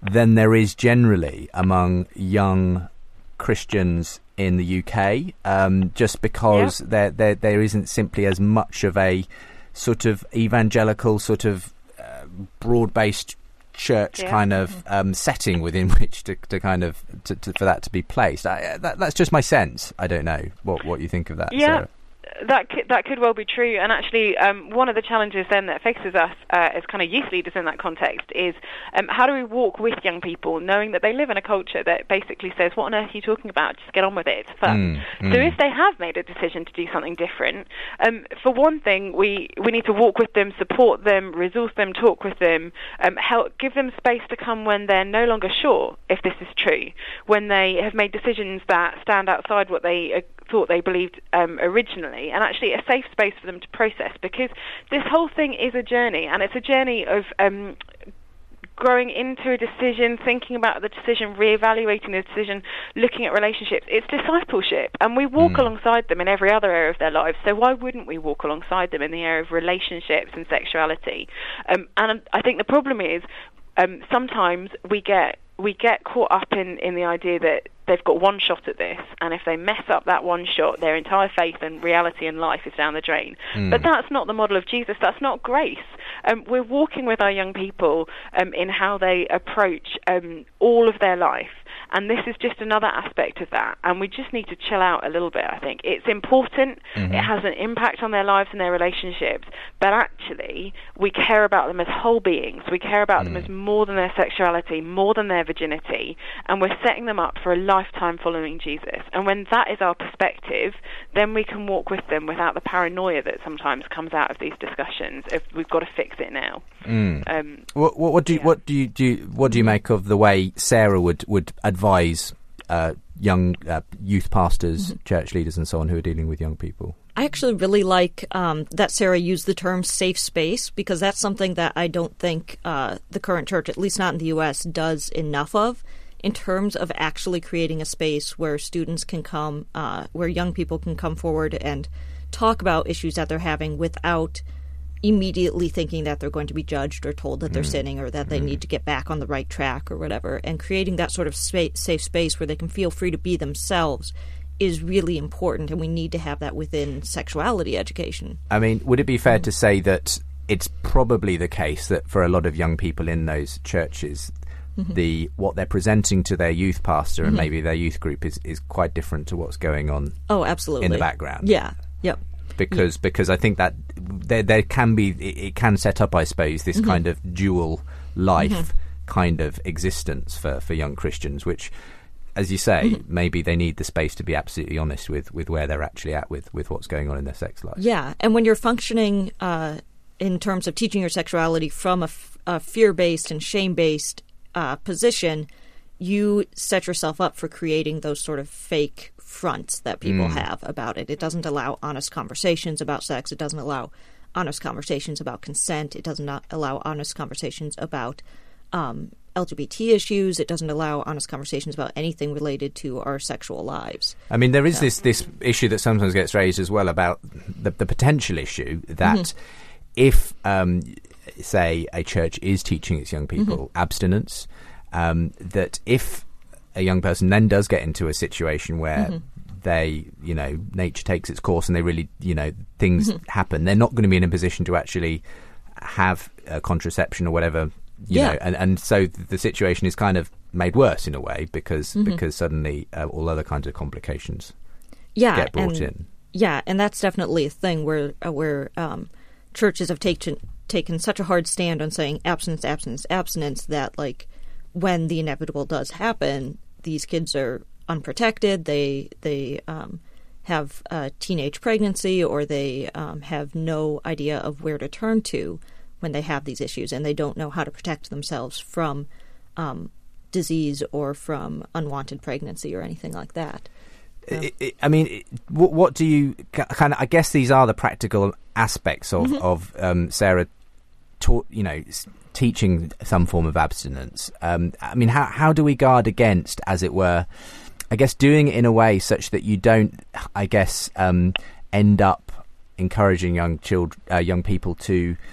B: than there is generally among young Christians in the U K, um, just because yeah. there, there there isn't simply as much of a sort of evangelical, sort of uh, broad-based church yeah. kind of um, setting within which to, to kind of to, to, for that to be placed. I, that, that's just my sense. I don't know what what you think of that.
E: Yeah.
B: Sarah.
E: That could, that could well be true, and actually um, one of the challenges then that faces us uh, as kind of youth leaders in that context is um, how do we walk with young people knowing that they live in a culture that basically says, what on earth are you talking about, just get on with it, it's fun. Mm, so mm. if they have made a decision to do something different, um, for one thing we, we need to walk with them, support them, resource them, talk with them, um, help give them space to come when they're no longer sure if this is true, when they have made decisions that stand outside what they uh, thought they believed um, originally, and actually a safe space for them to process, because this whole thing is a journey, and it's a journey of um, growing into a decision, thinking about the decision, reevaluating the decision, looking at relationships. It's discipleship, and we walk mm. alongside them in every other area of their lives, so why wouldn't we walk alongside them in the area of relationships and sexuality? Um, and I think the problem is um, sometimes we get we get caught up in, in the idea that they've got one shot at this, and if they mess up that one shot, their entire faith and reality and life is down the drain. Mm. But that's not the model of Jesus. That's not grace. Um, we're walking with our young people um, in how they approach um, all of their life. And this is just another aspect of that. And we just need to chill out a little bit, I think. It's important. Mm-hmm. It has an impact on their lives and their relationships. But actually, we care about them as whole beings. We care about mm. them as more than their sexuality, more than their virginity. And we're setting them up for a lifetime following Jesus. And when that is our perspective, then we can walk with them without the paranoia that sometimes comes out of these discussions of we've got to fix it now.
B: Mm. Um, what, what, what do you, yeah. what do you do? What do you make of the way Sarah would would advise uh, young uh, youth pastors, mm-hmm. church leaders, and so on who are dealing with young people?
D: I actually really like um, that Sarah used the term safe space, because that's something that I don't think uh, the current church, at least not in the U S, does enough of, in terms of actually creating a space where students can come, uh, where young people can come forward and talk about issues that they're having without immediately thinking that they're going to be judged or told that they're mm. sinning or that they mm. need to get back on the right track or whatever. And creating that sort of spa- safe space where they can feel free to be themselves is really important, and we need to have that within sexuality education.
B: I mean, would it be fair mm. to say that it's probably the case that for a lot of young people in those churches, mm-hmm. the what they're presenting to their youth pastor mm-hmm. and maybe their youth group is, is quite different to what's going on
D: oh, absolutely.
B: in the background?
D: Yeah, yep.
B: Because yeah. because I think that there there can be it, it can set up, I suppose, this mm-hmm. kind of dual life mm-hmm. kind of existence for, for young Christians, which, as you say, mm-hmm. maybe they need the space to be absolutely honest with, with where they're actually at with, with what's going on in their sex life.
D: Yeah, and when you're functioning uh, in terms of teaching your sexuality from a, f- a fear-based and shame-based uh, position, you set yourself up for creating those sort of fake fronts that people mm. have about it. It doesn't allow honest conversations about sex. It doesn't allow honest conversations about consent. It does not allow honest conversations about um, L G B T issues. It doesn't allow honest conversations about anything related to our sexual lives.
B: I mean, there is so. this, this issue that sometimes gets raised as well about the, the potential issue that mm-hmm. if, um, say, a church is teaching its young people mm-hmm. abstinence, um, that if a young person then does get into a situation where mm-hmm. they, you know, nature takes its course and they really, you know, things mm-hmm. happen, they're not going to be in a position to actually have a contraception or whatever, you yeah. know, and, and so the situation is kind of made worse in a way because mm-hmm. because suddenly uh, all other kinds of complications
D: yeah,
B: get brought
D: and,
B: in.
D: Yeah, and that's definitely a thing where uh, where um, churches have taken taken such a hard stand on saying abstinence, abstinence, abstinence that, like, when the inevitable does happen, these kids are unprotected. They they um, have a teenage pregnancy, or they um, have no idea of where to turn to when they have these issues, and they don't know how to protect themselves from um, disease or from unwanted pregnancy or anything like that. Um,
B: it, it, I mean, it, what, what do you kind of? I guess these are the practical aspects of mm-hmm. of um, Sarah taught. You know. teaching some form of abstinence. Um, I mean, how how do we guard against, as it were, I guess, doing it in a way such that you don't, I guess, um, end up encouraging young children, uh, young people to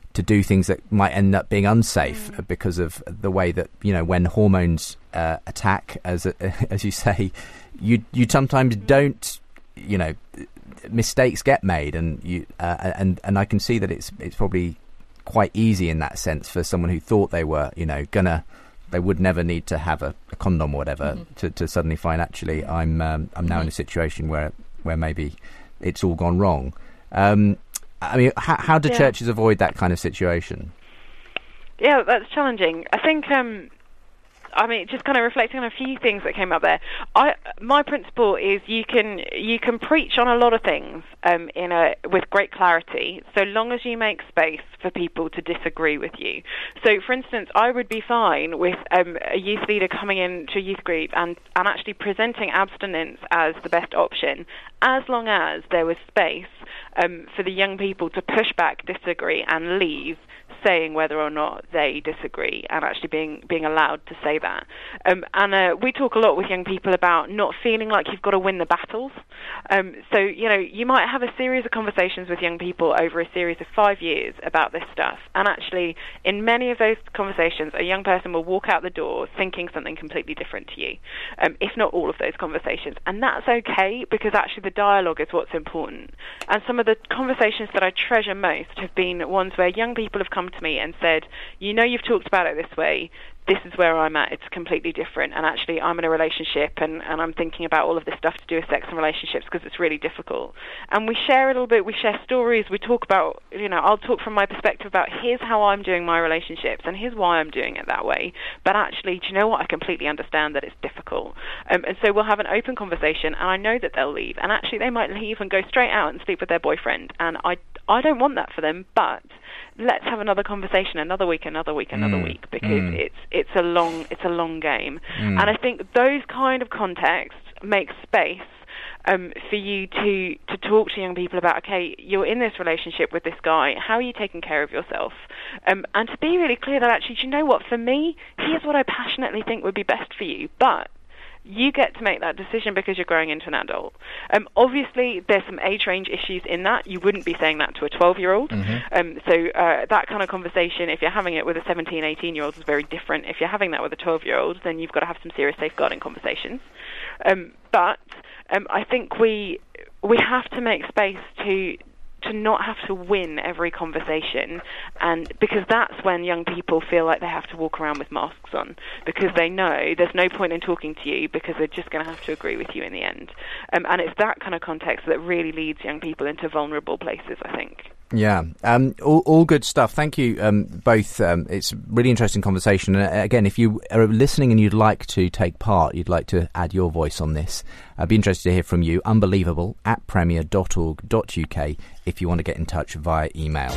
B: to do things that might end up being unsafe mm. because of the way that, you know, when hormones uh, attack, as as you say, you you sometimes don't, you know, mistakes get made, and you uh, and and I can see that it's it's probably quite easy in that sense for someone who thought they were, you know, gonna they would never need to have a, a condom or whatever mm-hmm. to, to suddenly find actually I'm um, I'm now mm-hmm. in a situation where where maybe it's all gone wrong. Um, I mean, how, how do yeah. churches avoid that kind of situation?
E: Yeah, that's challenging. I think, um, I mean, just kind of reflecting on a few things that came up there. I, my principle is you can you can preach on a lot of things um, in a with great clarity, so long as you make space for people to disagree with you. So, for instance, I would be fine with um, a youth leader coming into a youth group and, and actually presenting abstinence as the best option, as long as there was space um, for the young people to push back, disagree, and leave, saying whether or not they disagree, and actually being being allowed to say that. Um, and uh, we talk a lot with young people about not feeling like you've got to win the battles. Um, so, you know, you might have a series of conversations with young people over a series of five years about this stuff, and actually in many of those conversations a young person will walk out the door thinking something completely different to you, um, if not all of those conversations. And that's okay, because actually the dialogue is what's important. And some of the conversations that I treasure most have been ones where young people have come to me and said, you know, you've talked about it this way, this is where I'm at, it's completely different, and actually I'm in a relationship and, and I'm thinking about all of this stuff to do with sex and relationships because it's really difficult. And we share a little bit, we share stories, we talk about, you know, I'll talk from my perspective about here's how I'm doing my relationships and here's why I'm doing it that way, but actually, do you know what, I completely understand that it's difficult. Um, and so we'll have an open conversation, and I know that they'll leave, and actually they might leave and go straight out and sleep with their boyfriend, and I, I don't want that for them, but let's have another conversation another week, another week, another mm. week, because mm. it's it's a long it's a long game. Mm. And I think those kind of contexts make space um, for you to, to talk to young people about, okay, you're in this relationship with this guy, how are you taking care of yourself? Um, and to be really clear that actually, do you know what, for me, here's what I passionately think would be best for you, but you get to make that decision because you're growing into an adult. Um, obviously, there's some age range issues in that. You wouldn't be saying that to a twelve-year-old. Mm-hmm. Um, so uh, that kind of conversation, if you're having it with a seventeen, eighteen-year-old, is very different. If you're having that with a twelve-year-old, then you've got to have some serious safeguarding conversations. Um, but um, I think we we have to make space to to not have to win every conversation, and because that's when young people feel like they have to walk around with masks on, because they know there's no point in talking to you because they're just going to have to agree with you in the end. Um, and it's that kind of context that really leads young people into vulnerable places, I think.
B: Yeah, um, all, all good stuff. Thank you um, both. Um, it's a really interesting conversation. And uh, again, if you are listening and you'd like to take part, you'd like to add your voice on this, I'd be interested to hear from you. Unbelievable at premier dot org dot U K if you want to get in touch via email.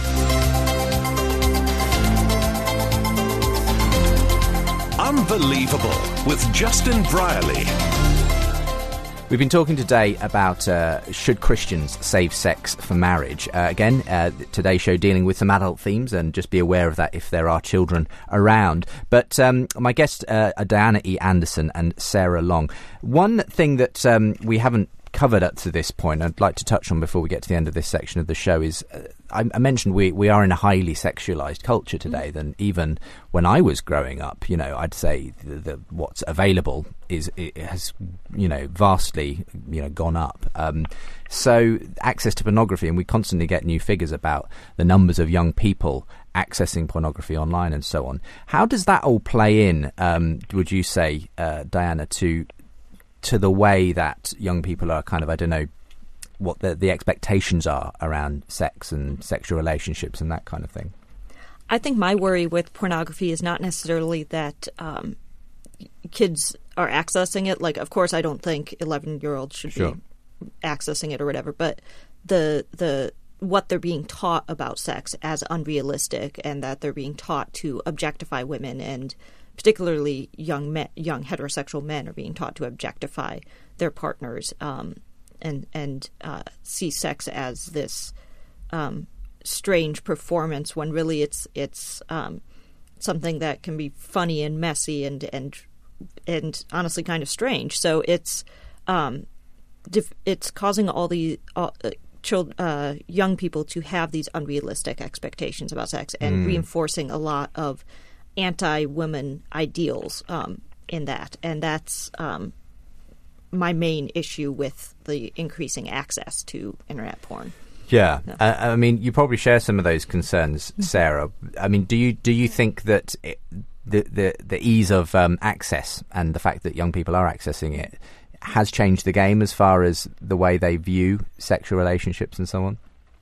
F: Unbelievable with Justin Brierley.
B: We've been talking today about uh, should Christians save sex for marriage. Uh, again, uh, today's show dealing with some adult themes, and just be aware of that if there are children around. But um, my guests uh, are Diana E. Anderson and Sarah Long. One thing that um, we haven't covered up to this point, I'd like to touch on before we get to the end of this section of the show, is uh, I, I mentioned we, we are in a highly sexualised culture today. Mm. Than even when I was growing up. You know, I'd say the, the, what's available is it has, you know, vastly, you know, gone up. Um, so access to pornography, and we constantly get new figures about the numbers of young people accessing pornography online and so on. How does that all play in, um, would you say, uh, Diana, to to the way that young people are kind of, I don't know, what the, the expectations are around sex and sexual relationships and that kind of thing?
D: I think my worry with pornography is not necessarily that um, kids are accessing it. Like, of course, I don't think eleven-year-olds should sure. be accessing it or whatever, but the the what they're being taught about sex as unrealistic, and that they're being taught to objectify women, and particularly young men, young heterosexual men are being taught to objectify their partners um, and and uh, see sex as this um, strange performance, when really it's it's um, something that can be funny and messy and and and honestly kind of strange. So it's um, it's causing all the all, uh, child, uh, young people to have these unrealistic expectations about sex and
B: Mm.
D: reinforcing a lot of anti-women ideals um, in that. And that's um, my main issue with the increasing access to internet porn.
B: Yeah, uh, I mean, you probably share some of those concerns, Sarah. I mean, do you do you think that it, the the the ease of um, access and the fact that young people are accessing it has changed the game as far as the way they view sexual relationships and so on?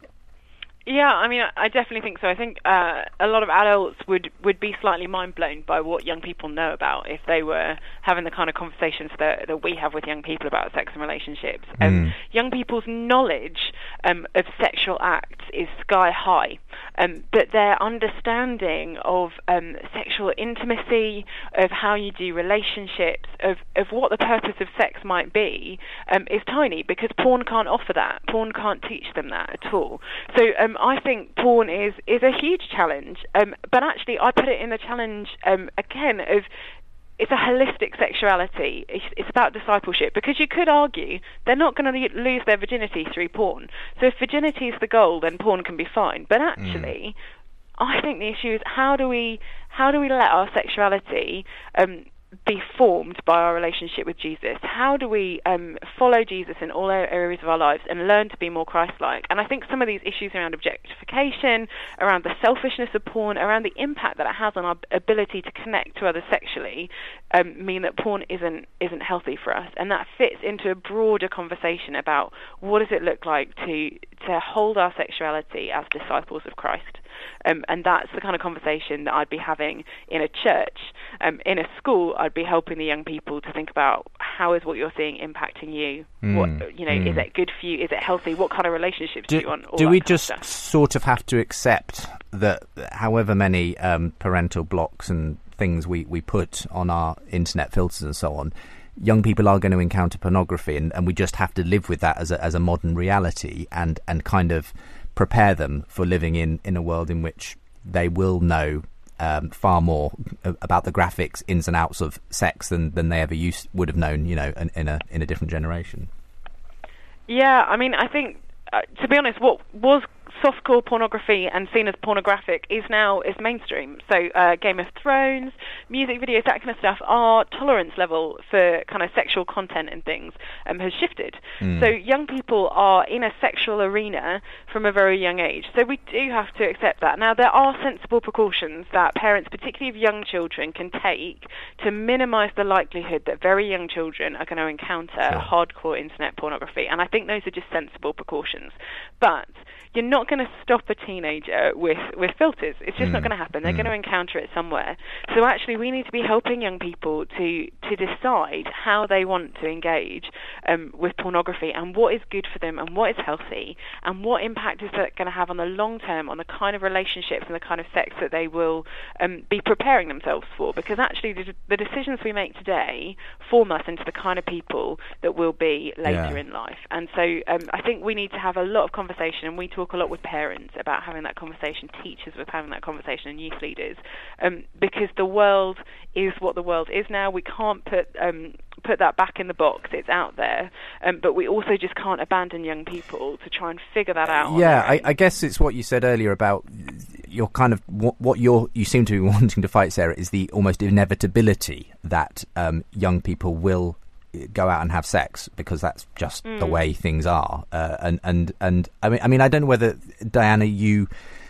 E: Yeah, I mean, I definitely think so. I think uh, a lot of adults would, would be slightly mind-blown by what young people know about if they were having the kind of conversations that, that we have with young people about sex and relationships.
B: Mm.
E: Um, young people's knowledge um, of sexual acts is sky high, um, but their understanding of um, sexual intimacy, of how you do relationships, of, of what the purpose of sex might be, um, is tiny, because porn can't offer that. Porn can't teach them that at all. So um, I think porn is, is a huge challenge, um, but actually I put it in the challenge, um, again, of it's a holistic sexuality. It's, it's about discipleship, because you could argue they're not going to lose their virginity through porn. So if virginity is the goal, then porn can be fine. But actually, mm. I think the issue is how do we how do we let our sexuality um, be formed by our relationship with Jesus? How do we um, follow Jesus in all areas of our lives and learn to be more Christ-like? And I think some of these issues around objectification, around the selfishness of porn, around the impact that it has on our ability to connect to others sexually, um, mean that porn isn't isn't healthy for us. And that fits into a broader conversation about what does it look like to to hold our sexuality as disciples of Christ. Um, and that's the kind of conversation that I'd be having in a church. Um, in a school, I'd be helping the young people to think about how is what you're seeing impacting you? Mm. What you know, mm. is it good for you? Is it healthy? What kind of relationships do, do you want? All
B: do we just
E: stuff.
B: sort of have to accept that however many um, parental blocks and things we, we put on our internet filters and so on, young people are going to encounter pornography, and, and we just have to live with that as a, as a modern reality and, and kind of prepare them for living in, in a world in which they will know um, far more about the graphics, ins and outs of sex than, than they ever used would have known, you know, in, in a in a different generation.
E: Yeah, I mean, I think uh, to be honest, what was softcore pornography and seen as pornographic is now is mainstream. So uh, Game of Thrones, music videos, that kind of stuff, our tolerance level for kind of sexual content and things um, has shifted. Mm. So young people are in a sexual arena from a very young age. So we do have to accept that. Now, there are sensible precautions that parents, particularly of young children, can take to minimise the likelihood that very young children are going to encounter sure. hardcore internet pornography. And I think those are just sensible precautions. But you're not going to stop a teenager with, with filters. It's just mm. not going to happen. They're mm. going to encounter it somewhere. So actually we need to be helping young people to, to decide how they want to engage um, with pornography and what is good for them and what is healthy and what impact is that going to have on the long term on the kind of relationships and the kind of sex that they will um, be preparing themselves for. Because actually the, the decisions we make today form us into the kind of people that will be later yeah. in life. And so um, I think we need to have a lot of conversation, and we talk talk a lot with parents about having that conversation, teachers with having that conversation, and youth leaders, um, because the world is what the world is now. We can't put um, put that back in the box. It's out there, um, but we also just can't abandon young people to try and figure that out.
B: Yeah, I, I guess it's what you said earlier about your kind of what, what you're you seem to be wanting to fight, Sarah, is the almost inevitability that um, young people will go out and have sex because that's just mm. the way things are, uh, and and and I mean, I mean, I don't know whether Diana, you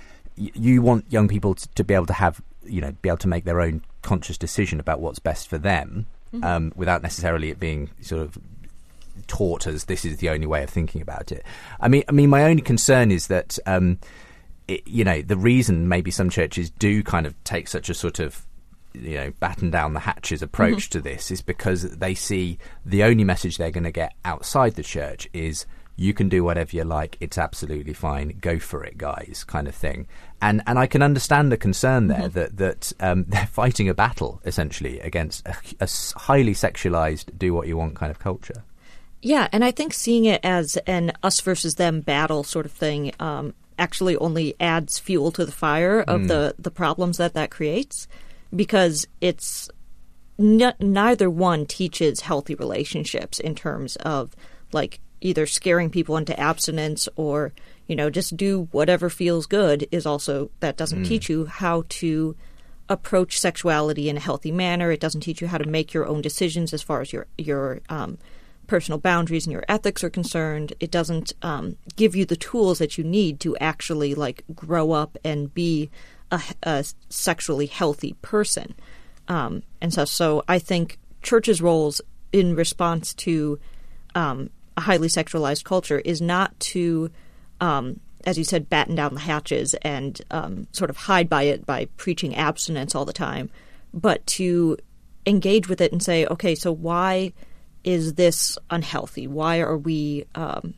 B: you want young people to, to be able to have, you know, be able to make their own conscious decision about what's best for them, mm-hmm. um, without necessarily it being sort of taught as this is the only way of thinking about it. I mean, I mean, my only concern is that, um, it, you know, the reason maybe some churches do kind of take such a sort of, you know, batten down the hatches approach mm-hmm. to this is because they see the only message they're going to get outside the church is you can do whatever you like, it's absolutely fine, go for it, guys, kind of thing. And and I can understand the concern there mm-hmm. that that um, they're fighting a battle essentially against a, a highly sexualized do what you want kind of culture.
D: Yeah, and I think seeing it as an us versus them battle sort of thing um, actually only adds fuel to the fire of mm. the, the problems that that creates. Because it's n- neither one teaches healthy relationships in terms of like either scaring people into abstinence or, you know, just do whatever feels good is also, that doesn't mm. teach you how to approach sexuality in a healthy manner. It doesn't teach you how to make your own decisions as far as your, your um, personal boundaries and your ethics are concerned. It doesn't um, give you the tools that you need to actually, like, grow up and be a, a sexually healthy person. Um, and so, so I think church's roles in response to um, a highly sexualized culture is not to, um, as you said, batten down the hatches and um, sort of hide by it by preaching abstinence all the time, but to engage with it and say, okay, so why is this unhealthy? Why are we? Um,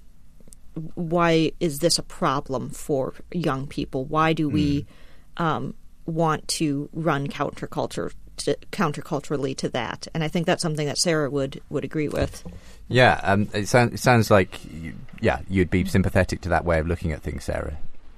D: why is this a problem for young people? Why do we mm. um, want to run counterculture? To, counterculturally to that, and I think that's something that Sarah would, would agree with.
B: Yeah, um, it, sound, it sounds like you, yeah, you'd be sympathetic to that way of looking at things, Sarah.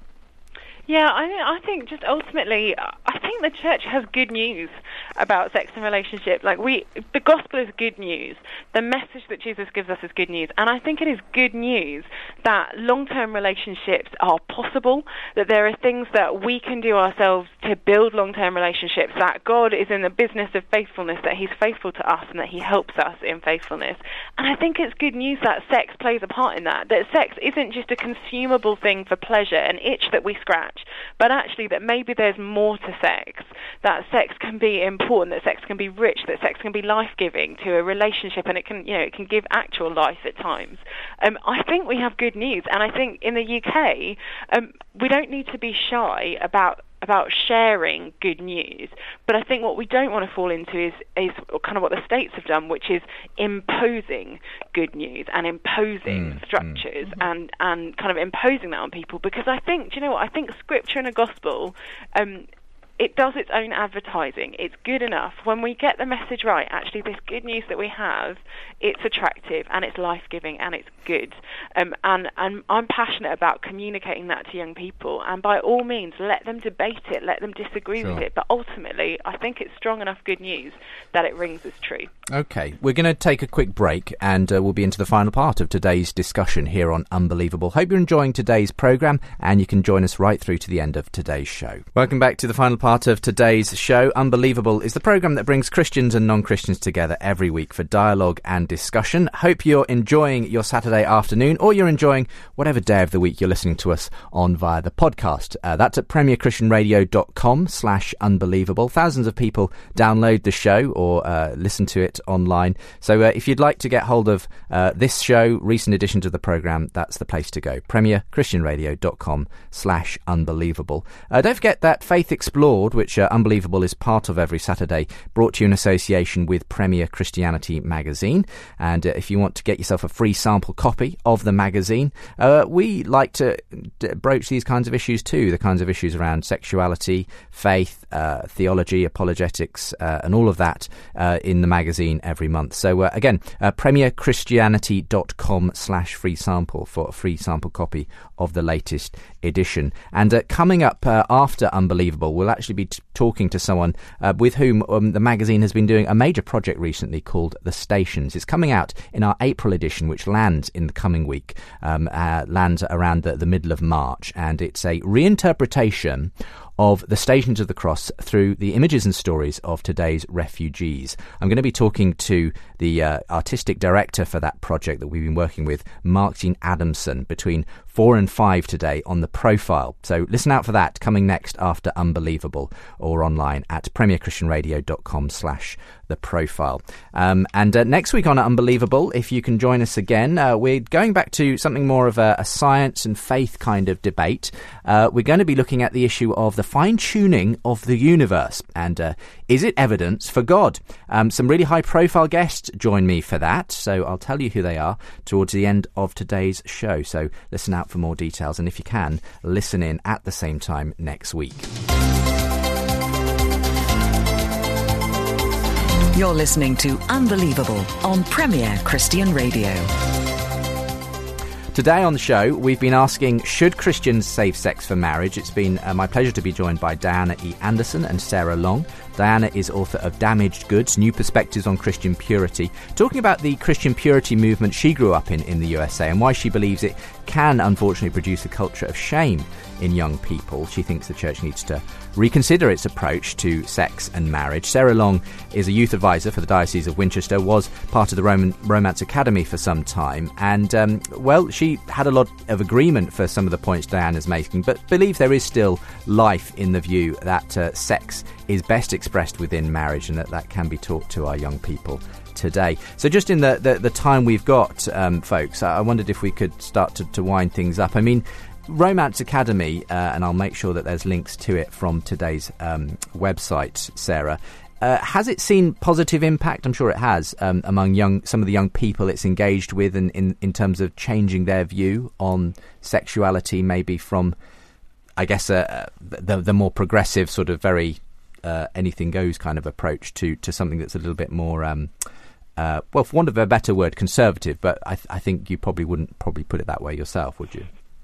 E: Yeah, I, I think just ultimately, I think the church has good news about sex and relationship. Like we, the gospel is good news. The message that Jesus gives us is good news, and I think it is good news that long-term relationships are possible. That there are things that we can do ourselves to build long-term relationships. That God is in the business of faithfulness. That He's faithful to us, and that He helps us in faithfulness. And I think it's good news that sex plays a part in that. That sex isn't just a consumable thing for pleasure, an itch that we scratch. But actually that maybe there's more to sex, that sex can be important, that sex can be rich, that sex can be life-giving to a relationship, and it can, you know, it can give actual life at times. Um, I think we have good news, and I think in the U K, um, we don't need to be shy about about sharing good news, but I think what we don't want to fall into is, is kind of what the States have done, which is imposing good news and imposing mm, structures mm. and, and kind of imposing that on people, because I think, do you know what, I think Scripture and the Gospel, um, it does its own advertising. It's good enough. When we get the message right, actually this good news that we have, it's attractive and it's life-giving and it's good. Um, and, and I'm passionate about communicating that to young people. And by all means, let them debate it, let them disagree sure. with it. But ultimately, I think it's strong enough good news that it rings as true. Okay,
B: we're going to take a quick break and uh, we'll be into the final part of today's discussion here on Unbelievable. Hope you're enjoying today's programme and you can join us right through to the end of today's show. Welcome back to the final part Part of today's show. Unbelievable is the programme that brings Christians and non-Christians together every week for dialogue and discussion. Hope you're enjoying your Saturday afternoon, or you're enjoying whatever day of the week you're listening to us on via the podcast. Uh, that's at premierchristianradio.com slash unbelievable. Thousands of people download the show or uh, listen to it online. So uh, if you'd like to get hold of uh, this show, recent editions of the programme, that's the place to go. premierchristianradio.com slash unbelievable. Uh, don't forget that Faith Explored, which uh, Unbelievable is part of every Saturday, brought to you in association with Premier Christianity magazine. And uh, if you want to get yourself a free sample copy of the magazine, uh, we like to d- broach these kinds of issues too, the kinds of issues around sexuality, faith, uh, theology, apologetics, uh, and all of that uh, in the magazine every month. So uh, again, uh, premierchristianity.com slash free sample for a free sample copy of the latest edition. And uh, coming up uh, after Unbelievable, we'll actually be t- talking to someone uh, with whom um, the magazine has been doing a major project recently called The Stations. It's coming out in our April edition, which lands in the coming week, um, uh, lands around the, the middle of March, and it's a reinterpretation of the Stations of the Cross through the images and stories of today's refugees. I'm going to be talking to the uh, artistic director for that project that we've been working with, Mark Jean Adamson, between four and five today on The Profile. So listen out for that coming next after Unbelievable, or online at premierchristianradio.com slash The Profile. Um, and uh, next week on Unbelievable, if you can join us again, uh, we're going back to something more of a, a science and faith kind of debate. Uh, we're going to be looking at the issue of the fine-tuning of the universe, and uh, is it evidence for God? Um, some really high-profile guests join me for that, so I'll tell you who they are towards the end of today's show. So listen out for more details, and if you can, listen in at the same time next week.
G: You're listening to Unbelievable on Premier Christian Radio.
B: Today on the show, we've been asking, should Christians save sex for marriage? It's been uh, my pleasure to be joined by Diana E. Anderson and Sarah Long, Diana is author of Damaged Goods, New Perspectives on Christian Purity, talking about the Christian purity movement she grew up in in the U S A and why she believes it can unfortunately produce a culture of shame in young people. She thinks the church needs to reconsider its approach to sex and marriage. Sarah Long is a youth advisor for the Diocese of Winchester, was part of the Roman Romance Academy for some time, and, um, well, she had a lot of agreement for some of the points Diana's making, but believes there is still life in the view that uh, sex is best expressed within marriage and that that can be taught to our young people today. So just in the, the, the time we've got, um, folks, I wondered if we could start to, to wind things up. I mean, Romance Academy, uh, and I'll make sure that there's links to it from today's um, website, Sarah. Uh, has it seen positive impact? I'm sure it has, um, among young some of the young people it's engaged with in, in, in terms of changing their view on sexuality, maybe from, I guess, uh, the, the more progressive sort of very uh, anything goes kind of approach to, to something that's a little bit more... Um, Uh, well, for want of a better word, conservative, but I, th- I think you probably wouldn't probably put it that way yourself, would you?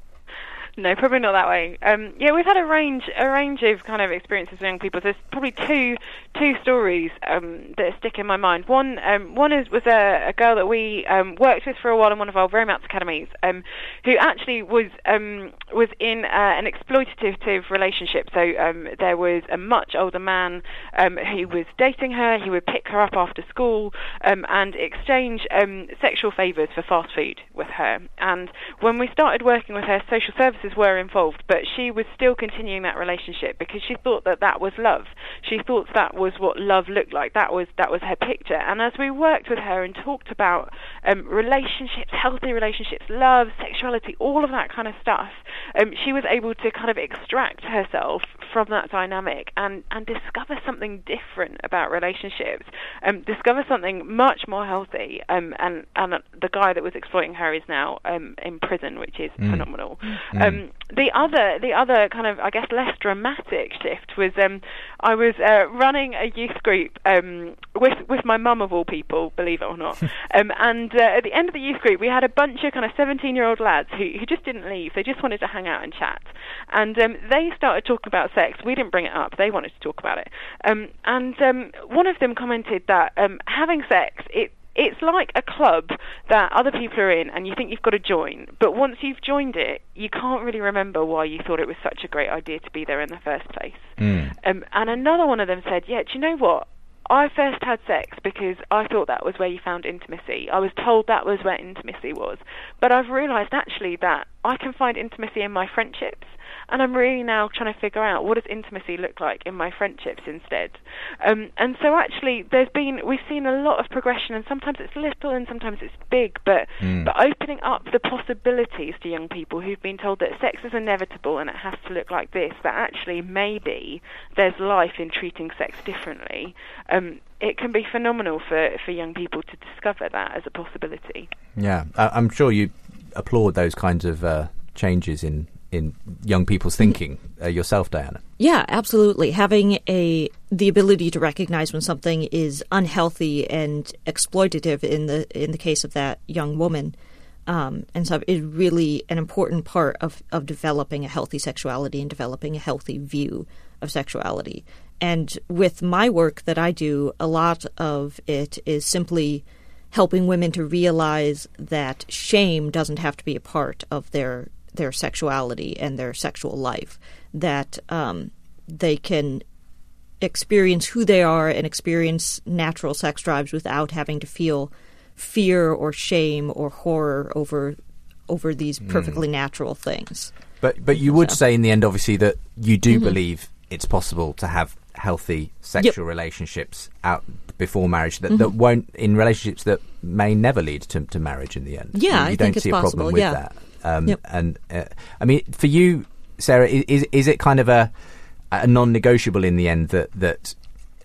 E: No, probably not that way. Um, yeah, we've had a range, a range of kind of experiences with young people. There's probably two, two stories um, that stick in my mind. One, um, one is was a, a girl that we um, worked with for a while in one of our romance academies, um, who actually was um, was in uh, an exploitative relationship. So um, there was a much older man um, who was dating her. He would pick her up after school um, and exchange um, sexual favours for fast food with her. And when we started working with her, social services were involved, but she was still continuing that relationship because she thought that that was love. She thought that was what love looked like. That was that was her picture. And as we worked with her and talked about um, relationships, healthy relationships, love, sexuality, all of that kind of stuff, um, she was able to kind of extract herself from that dynamic and, and discover something different about relationships, um, discover something much more healthy. Um, and, and the guy that was exploiting her is now um, in prison, which is mm. phenomenal. Mm. Um, the other, the other kind of, I guess, less dramatic shift was um, I was uh, running a youth group um, with with my mum of all people, believe it or not. um, and uh, at the end of the youth group, we had a bunch of kind of seventeen-year-old lads who, who just didn't leave. They just wanted to hang out and chat. And um, they started talking about sex. We didn't bring it up. They wanted to talk about it. Um, and um, one of them commented that um, having sex, it it's like a club that other people are in and you think you've got to join, but once you've joined it, you can't really remember why you thought it was such a great idea to be there in the first place. Mm. Um, and another one of them said, yeah, do you know what? I first had sex because I thought that was where you found intimacy. I was told that was where intimacy was. But I've realised actually that I can find intimacy in my friendships. And I'm really now trying to figure out what does intimacy look like in my friendships instead. Um, and so actually there's been, we've seen a lot of progression, and sometimes it's little and sometimes it's big, but, mm. but opening up the possibilities to young people who've been told that sex is inevitable and it has to look like this, that actually maybe there's life in treating sex differently. Um, it can be phenomenal for, for young people to discover that as a possibility.
B: Yeah, I'm sure you applaud those kinds of uh, changes in in young people's thinking uh, yourself, Diana.
D: Yeah, absolutely. Having a the ability to recognize when something is unhealthy and exploitative in the in the case of that young woman, um, and so is really an important part of, of developing a healthy sexuality and developing a healthy view of sexuality. And with my work that I do, a lot of it is simply helping women to realize that shame doesn't have to be a part of their their sexuality and their sexual life, that um, they can experience who they are and experience natural sex drives without having to feel fear or shame or horror over over these perfectly mm. natural things.
B: But but you would so. say in the end, obviously, that you do mm-hmm. believe it's possible to have healthy sexual yep. relationships out before marriage that, mm-hmm. that won't, in relationships that may never lead to, to marriage in the end.
D: Yeah,
B: you, you
D: I
B: don't
D: think it's
B: see a
D: possible.
B: problem with
D: yeah.
B: that. Um,
D: yep.
B: And uh, I mean, for you, Sarah, is is it kind of a, a non-negotiable in the end that that,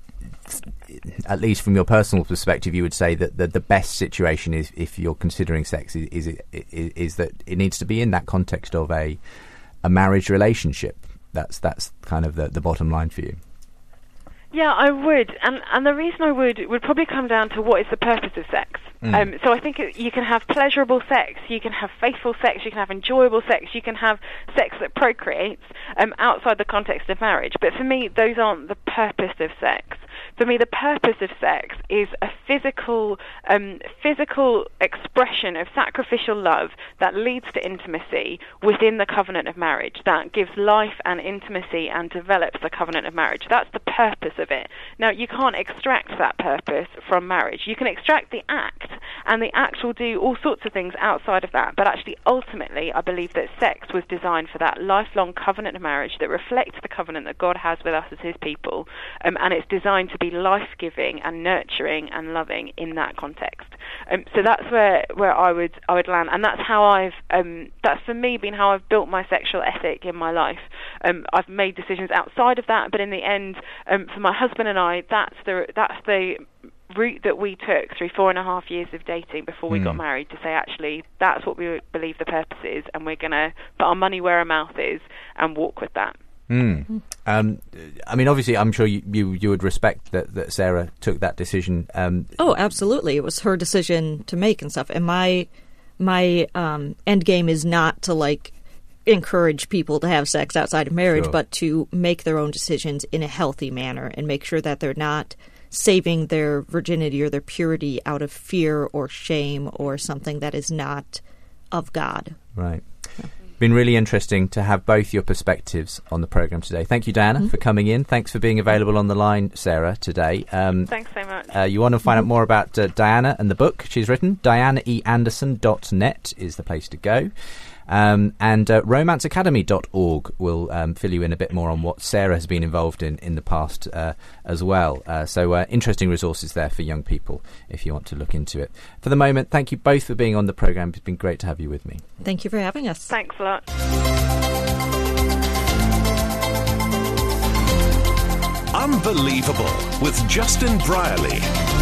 B: at least from your personal perspective, you would say that the, the best situation is if you're considering sex is is, it, is is that it needs to be in that context of a a marriage relationship. That's that's kind of the, the bottom line for you.
E: Yeah, I would, and and the reason I would would probably come down to what is the purpose of sex. Mm. Um, so I think it, you can have pleasurable sex, you can have faithful sex, you can have enjoyable sex, you can have sex that procreates um, outside the context of marriage. But for me, those aren't the purpose of sex. For me, the purpose of sex is a physical, um, physical expression of sacrificial love that leads to intimacy within the covenant of marriage, that gives life and intimacy and develops the covenant of marriage. That's the purpose of it. Now, you can't extract that purpose from marriage. You can extract the act, and the act will do all sorts of things outside of that. But actually, ultimately, I believe that sex was designed for that lifelong covenant of marriage that reflects the covenant that God has with us as his people, um, and it's designed to be life-giving and nurturing and loving in that context. Um, so that's where, where I would I would land, and that's how I've um, that's for me been how I've built my sexual ethic in my life. Um, I've made decisions outside of that, but in the end, um, for my husband and I, that's the that's the route that we took through four and a half years of dating before we mm. got married, to say actually that's what we believe the purpose is, and we're going to put our money where our mouth is and walk with that.
B: Mm. Um, I mean, obviously, I'm sure you, you, you would respect that, that Sarah took that decision. Um,
D: oh, absolutely. It was her decision to make and stuff. And my my um, end game is not to, like, encourage people to have sex outside of marriage, sure. but to make their own decisions in a healthy manner and make sure that they're not saving their virginity or their purity out of fear or shame or something that is not of God.
B: Right. Yeah. Been really interesting to have both your perspectives on the programme today. Thank you, Diana, mm-hmm. for coming in. Thanks for being available on the line, Sarah, today. Um,
E: Thanks so much.
B: Uh, you want to find mm-hmm. out more about uh, Diana and the book she's written, diana e anderson dot net is the place to go. Um, and uh, romance academy dot org will um, fill you in a bit more on what Sarah has been involved in in the past uh, as well. Uh, so uh, interesting resources there for young people if you want to look into it. For the moment, thank you both for being on the programme. It's been great to have you with me.
D: Thank you for having us.
E: Thanks a lot.
F: Unbelievable with Justin Brierley.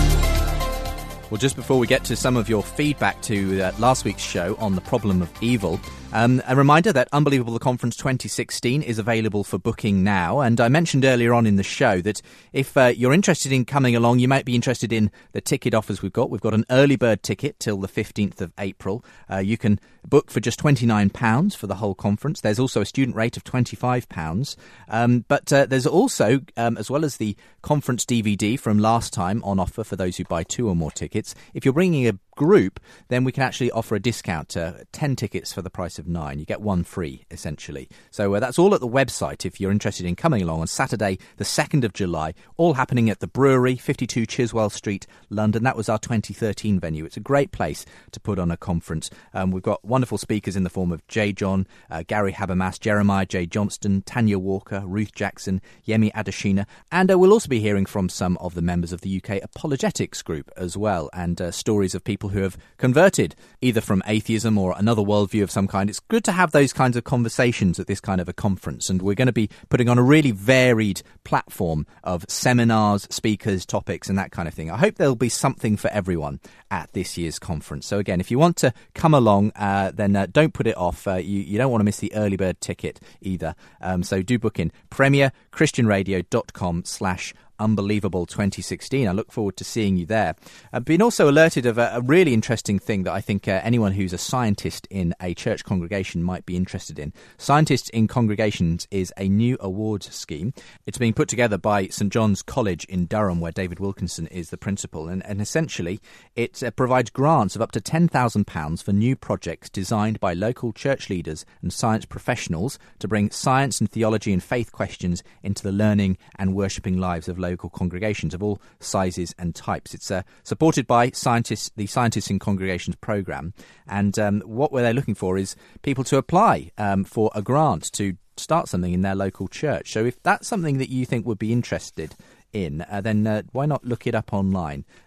B: Well, just before we get to some of your feedback to uh, last week's show on the problem of evil, um, a reminder that Unbelievable the Conference twenty sixteen is available for booking now. And I mentioned earlier on in the show that if uh, you're interested in coming along, you might be interested in the ticket offers we've got. We've got an early bird ticket till the fifteenth of April. Uh, you can book for just twenty-nine pounds for the whole conference. There's also a student rate of twenty-five pounds. Um, but uh, there's also, um, as well as the conference D V D from last time on offer for those who buy two or more tickets. If you're bringing a group, then we can actually offer a discount, uh, ten tickets for the price of nine. You get one free, essentially. So uh, that's all at the website if you're interested in coming along on Saturday, the second of July, all happening at the Brewery, fifty-two Chiswell Street, London. That was our twenty thirteen venue. It's a great place to put on a conference. Um, we've got wonderful speakers in the form of J. John, uh, Gary Habermas, Jeremiah J. Johnston, Tanya Walker, Ruth Jackson, Yemi Adeshina, and uh, we'll also be hearing from some of the members of the U K Apologetics Group as well, and uh, stories of people who have converted either from atheism or another worldview of some kind. It's good to have those kinds of conversations at this kind of a conference, and we're going to be putting on a really varied platform of seminars, speakers, topics and that kind of thing. I hope there'll be something for everyone at this year's conference. So again, if you want to come along, uh, then uh, don't put it off. Uh, you, you don't want to miss the early bird ticket either. Um, so do book in premier christian radio dot com slash Unbelievable twenty sixteen. I look forward to seeing you there. I've been also alerted of a, a really interesting thing that I think uh, anyone who's a scientist in a church congregation might be interested in. Scientists in Congregations is a new awards scheme. It's being put together by St John's College in Durham, where David Wilkinson is the principal, and, and essentially it uh, provides grants of up to ten thousand pounds for new projects designed by local church leaders and science professionals to bring science and theology and faith questions into the learning and worshipping lives of local congregations of all sizes and types. It's uh, supported by scientists, the Scientists in Congregations programme, and um, what they're looking for is people to apply um, for a grant to start something in their local church. So if that's something that you think would be interested in, uh, then uh, why not look it up online?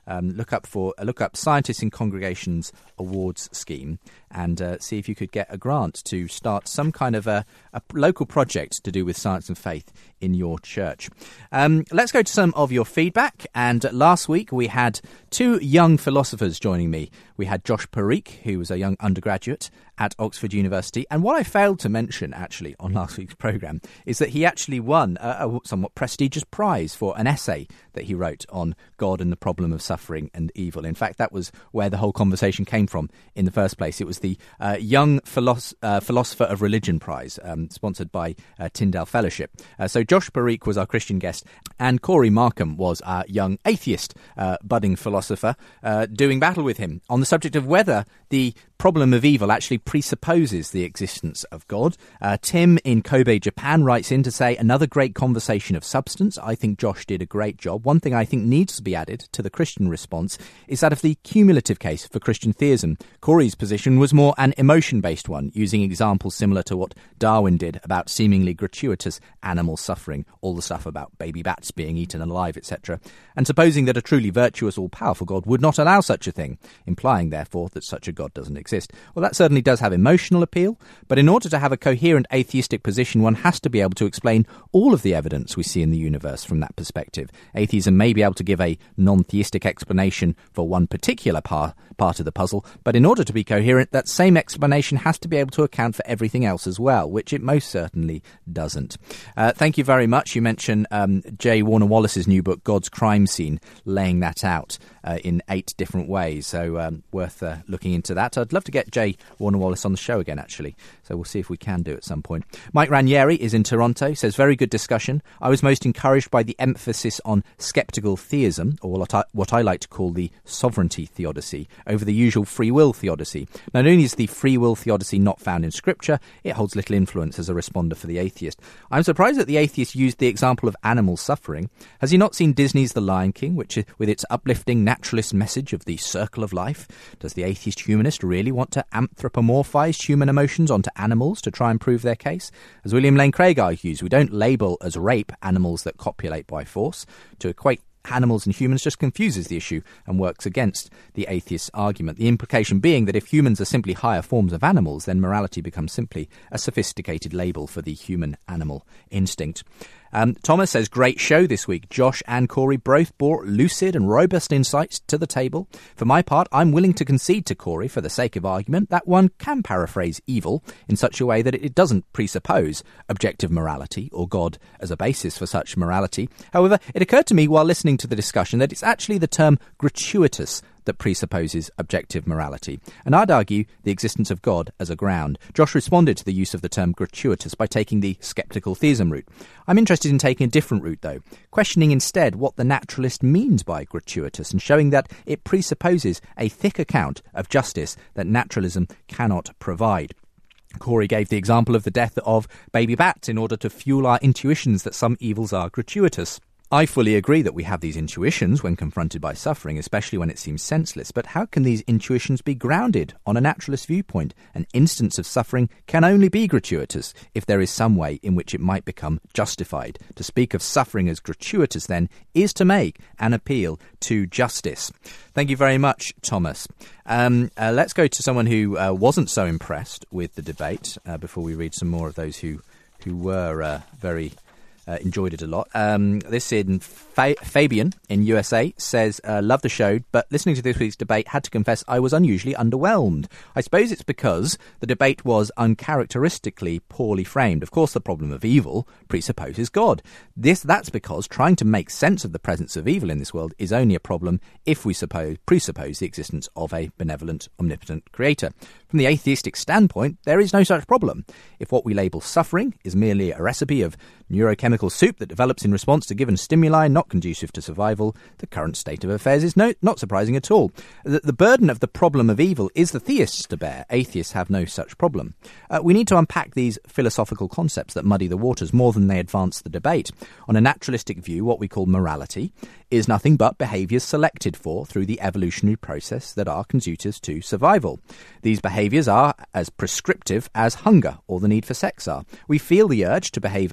B: um, look up for uh, look up Scientists in Congregations Awards Scheme and uh, see if you could get a grant to start some kind of a, a local project to do with science and faith in your church. Um, let's go to some of your feedback. And last week we had two young philosophers joining me. We had Josh Parikh, who was a young undergraduate at Oxford University. And what I failed to mention, actually, on last week's programme is that he actually won a, a somewhat prestigious prize for an essay that he wrote on God and the problem of suffering and evil. In fact, that was where the whole conversation came from in the first place. It was the uh, Young Philos- uh, Philosopher of Religion Prize, um, sponsored by uh, Tyndale Fellowship. Uh, so Josh Parikh was our Christian guest, and Corey Markham was our young atheist, uh, budding philosopher, uh, doing battle with him on the subject of whether the problem of evil actually presupposes the existence of God. Uh, Tim in Kobe, Japan, writes in to say, another great conversation of substance. I think Josh did a great job. One thing I think needs to be added to the Christian response is that of the cumulative case for Christian theism. Corey's position was more an emotion-based one, using examples similar to what Darwin did about seemingly gratuitous animal suffering, all the stuff about baby bats being eaten alive, et cetera, and supposing that a truly virtuous, all-powerful God would not allow such a thing, implying, therefore, that such a God doesn't exist. Well, that certainly does have emotional appeal, but in order to have a coherent atheistic position, one has to be able to explain all of the evidence we see in the universe from that perspective. Atheism may be able to give a non-theistic explanation for one particular par- part of the puzzle, but in order to be coherent, that same explanation has to be able to account for everything else as well, which it most certainly doesn't. Uh, thank you very much. You mentioned um, J. Warner Wallace's new book, God's Crime Scene, laying that out uh, in eight different ways, so um, worth uh, looking into that. I'd love to get J. Warner Wallace on the show again, actually, so we'll see if we can do at some point. Mike Ranieri is in Toronto, says, very good discussion. I was most encouraged by the emphasis on sceptical theism, or what I, what I like to call the sovereignty theodicy, over the usual free will theodicy. Not only is the free will theodicy not found in Scripture, it holds little influence as a responder for the atheist. I'm surprised that the atheist used the example of animal suffering. Has he not seen Disney's The Lion King, which, with its uplifting naturalist message of the circle of life? Does the atheist humanist really want to anthropomorphise human emotions onto animals to try and prove their case? As William Lane Craig argues, we don't label as rape animals that copulate by force. To equate animals and humans just confuses the issue and works against the atheist's argument. The implication being that if humans are simply higher forms of animals, then morality becomes simply a sophisticated label for the human-animal instinct. Um, Thomas says, great show this week. Josh and Corey both brought lucid and robust insights to the table. For my part, I'm willing to concede to Corey, for the sake of argument, that one can paraphrase evil in such a way that it doesn't presuppose objective morality or God as a basis for such morality. However, it occurred to me while listening to the discussion that it's actually the term gratuitous that presupposes objective morality, and I'd argue the existence of God as a ground. Josh responded to the use of the term gratuitous by taking the sceptical theism route. I'm interested in taking a different route, though, questioning instead what the naturalist means by gratuitous and showing that it presupposes a thick account of justice that naturalism cannot provide. Corey gave the example of the death of baby bats in order to fuel our intuitions that some evils are gratuitous. I fully agree that we have these intuitions when confronted by suffering, especially when it seems senseless, but how can these intuitions be grounded on a naturalist viewpoint? An instance of suffering can only be gratuitous if there is some way in which it might become justified. To speak of suffering as gratuitous, then, is to make an appeal to justice. Thank you very much, Thomas. Um, uh, let's go to someone who uh, wasn't so impressed with the debate uh, before we read some more of those who, who were uh, very... Uh, enjoyed it a lot. Um, this in Fa- Fabian in U S A says, uh, love the show, but listening to this week's debate, had to confess I was unusually underwhelmed. I suppose it's because the debate was uncharacteristically poorly framed. Of course, the problem of evil presupposes God. This That's because trying to make sense of the presence of evil in this world is only a problem if we suppose presuppose the existence of a benevolent, omnipotent creator. From the atheistic standpoint, there is no such problem. If what we label suffering is merely a recipe of neurochemical soup that develops in response to given stimuli not conducive to survival, the current state of affairs is no, not surprising at all. The, the burden of the problem of evil is the theists to bear. Atheists have no such problem. Uh, we need to unpack these philosophical concepts that muddy the waters more than they advance the debate. On a naturalistic view, what we call morality is nothing but behaviours selected for through the evolutionary process that are conducive to survival. These behaviours are as prescriptive as hunger or the need for sex are. We feel the urge to behave altruistically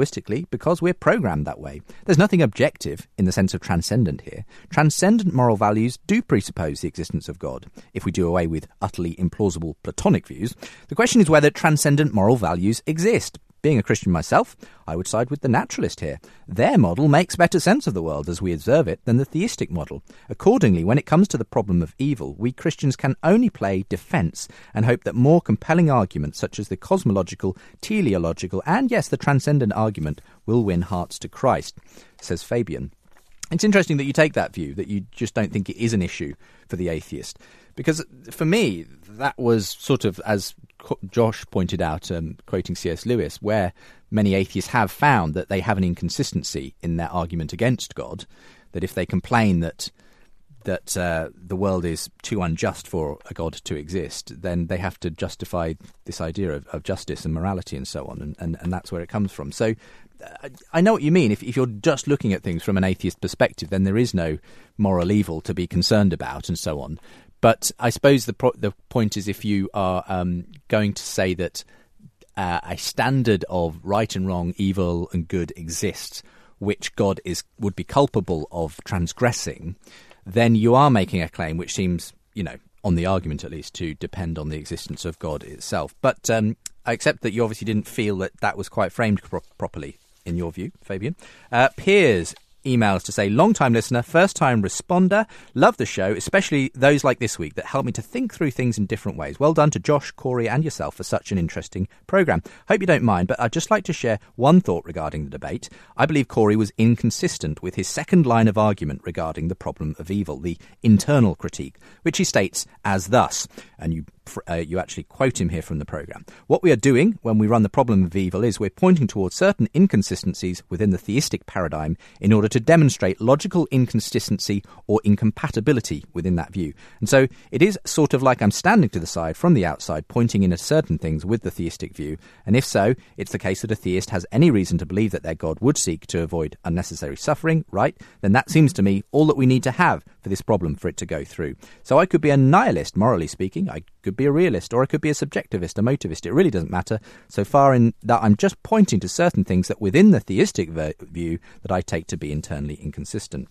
B: altruistically because we're programmed that way. There's nothing objective in the sense of transcendent here. Transcendent moral values do presuppose the existence of God, if we do away with utterly implausible Platonic views. The question is whether transcendent moral values exist. Being a Christian myself, I would side with the naturalist here. Their model makes better sense of the world as we observe it than the theistic model. Accordingly, when it comes to the problem of evil, we Christians can only play defence and hope that more compelling arguments such as the cosmological, teleological and, yes, the transcendent argument will win hearts to Christ, says Fabian. It's interesting that you take that view, that you just don't think it is an issue for the atheist. Because for me, that was sort of, as Josh pointed out, um, quoting C S Lewis, where many atheists have found that they have an inconsistency in their argument against God, that if they complain that that uh, the world is too unjust for a God to exist, then they have to justify this idea of, of justice and morality and so on, and, and, and that's where it comes from. So uh, I know what you mean. If, if you're just looking at things from an atheist perspective, then there is no moral evil to be concerned about and so on. But I suppose the pro- the point is if you are um, going to say that uh, a standard of right and wrong, evil and good exists, which God is would be culpable of transgressing, then you are making a claim which seems, you know, on the argument at least, to depend on the existence of God itself. But um, I accept that you obviously didn't feel that that was quite framed pro- properly in your view, Fabian. Uh, Piers emails to say, long-time listener, first-time responder, love the show, especially those like this week that help me to think through things in different ways. Well done to Josh, Corey and yourself for such an interesting programme. Hope you don't mind, but I'd just like to share one thought regarding the debate. I believe Corey was inconsistent with his second line of argument regarding the problem of evil, the internal critique, which he states as thus, and you Uh, you actually quote him here from the programme. What we are doing when we run the problem of evil is we're pointing towards certain inconsistencies within the theistic paradigm in order to demonstrate logical inconsistency or incompatibility within that view. And so it is sort of like I'm standing to the side from the outside pointing in at certain things with the theistic view, and if so, it's the case that a theist has any reason to believe that their God would seek to avoid unnecessary suffering, right? Then that seems to me all that we need to have for this problem for it to go through. So I could be a nihilist, morally speaking. I could be a realist, or I could be a subjectivist, a motivist. It really doesn't matter so far in that I'm just pointing to certain things that within the theistic ver- view that I take to be internally inconsistent.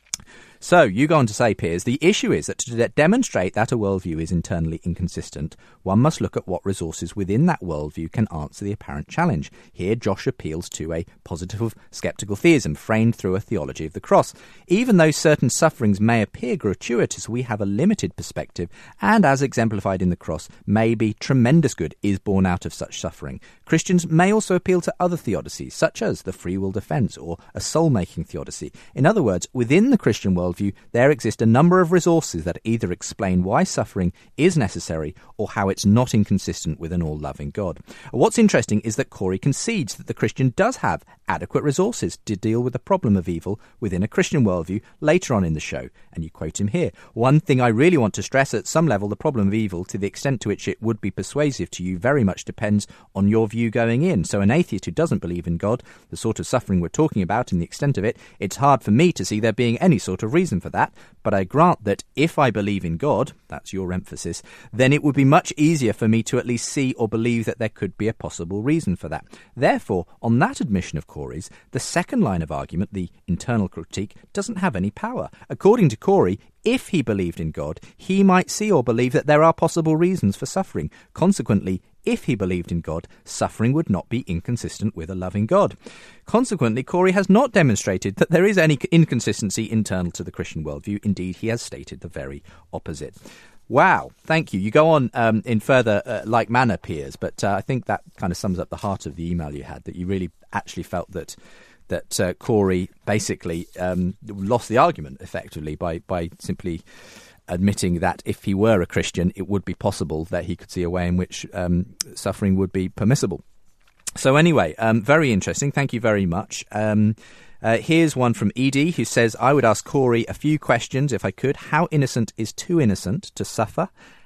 B: So, you go on to say, Piers, the issue is that to de- demonstrate that a worldview is internally inconsistent, one must look at what resources within that worldview can answer the apparent challenge. Here, Josh appeals to a positive sceptical theism framed through a theology of the cross. Even though certain sufferings may appear gratuitous, we have a limited perspective, and as exemplified in the cross, maybe tremendous good is born out of such suffering. Christians may also appeal to other theodicies, such as the free will defence or a soul-making theodicy. In other words, within the Christian world, View, there exist a number of resources that either explain why suffering is necessary or how it's not inconsistent with an all-loving God. What's interesting is that Corey concedes that the Christian does have adequate resources to deal with the problem of evil within a Christian worldview later on in the show, and you quote him here. One thing I really want to stress, at some level, the problem of evil, to the extent to which it would be persuasive to you, very much depends on your view going in. So an atheist who doesn't believe in God, the sort of suffering we're talking about and the extent of it, it's hard for me to see there being any sort of reason for that, but I grant that if I believe in God, that's your emphasis, then it would be much easier for me to at least see or believe that there could be a possible reason for that. Therefore, on that admission of Corey's, the second line of argument, the internal critique, doesn't have any power. According to Corey, if he believed in God, he might see or believe that there are possible reasons for suffering. Consequently, if he believed in God, suffering would not be inconsistent with a loving God. Consequently, Corey has not demonstrated that there is any inconsistency internal to the Christian worldview. Indeed, he has stated the very opposite. Wow, thank you. You go on um, in further uh, like manner, Piers, but uh, I think that kind of sums up the heart of the email you had, that you really actually felt that that uh, Corey basically um, lost the argument effectively by, by simply admitting that if he were a Christian, it would be possible that he could see a way in which um, suffering would be permissible. So anyway, um, very interesting. Thank you very much. Um, uh, here's one from Edie who says, I would ask Corey a few questions if I could. How innocent is too innocent to suffer?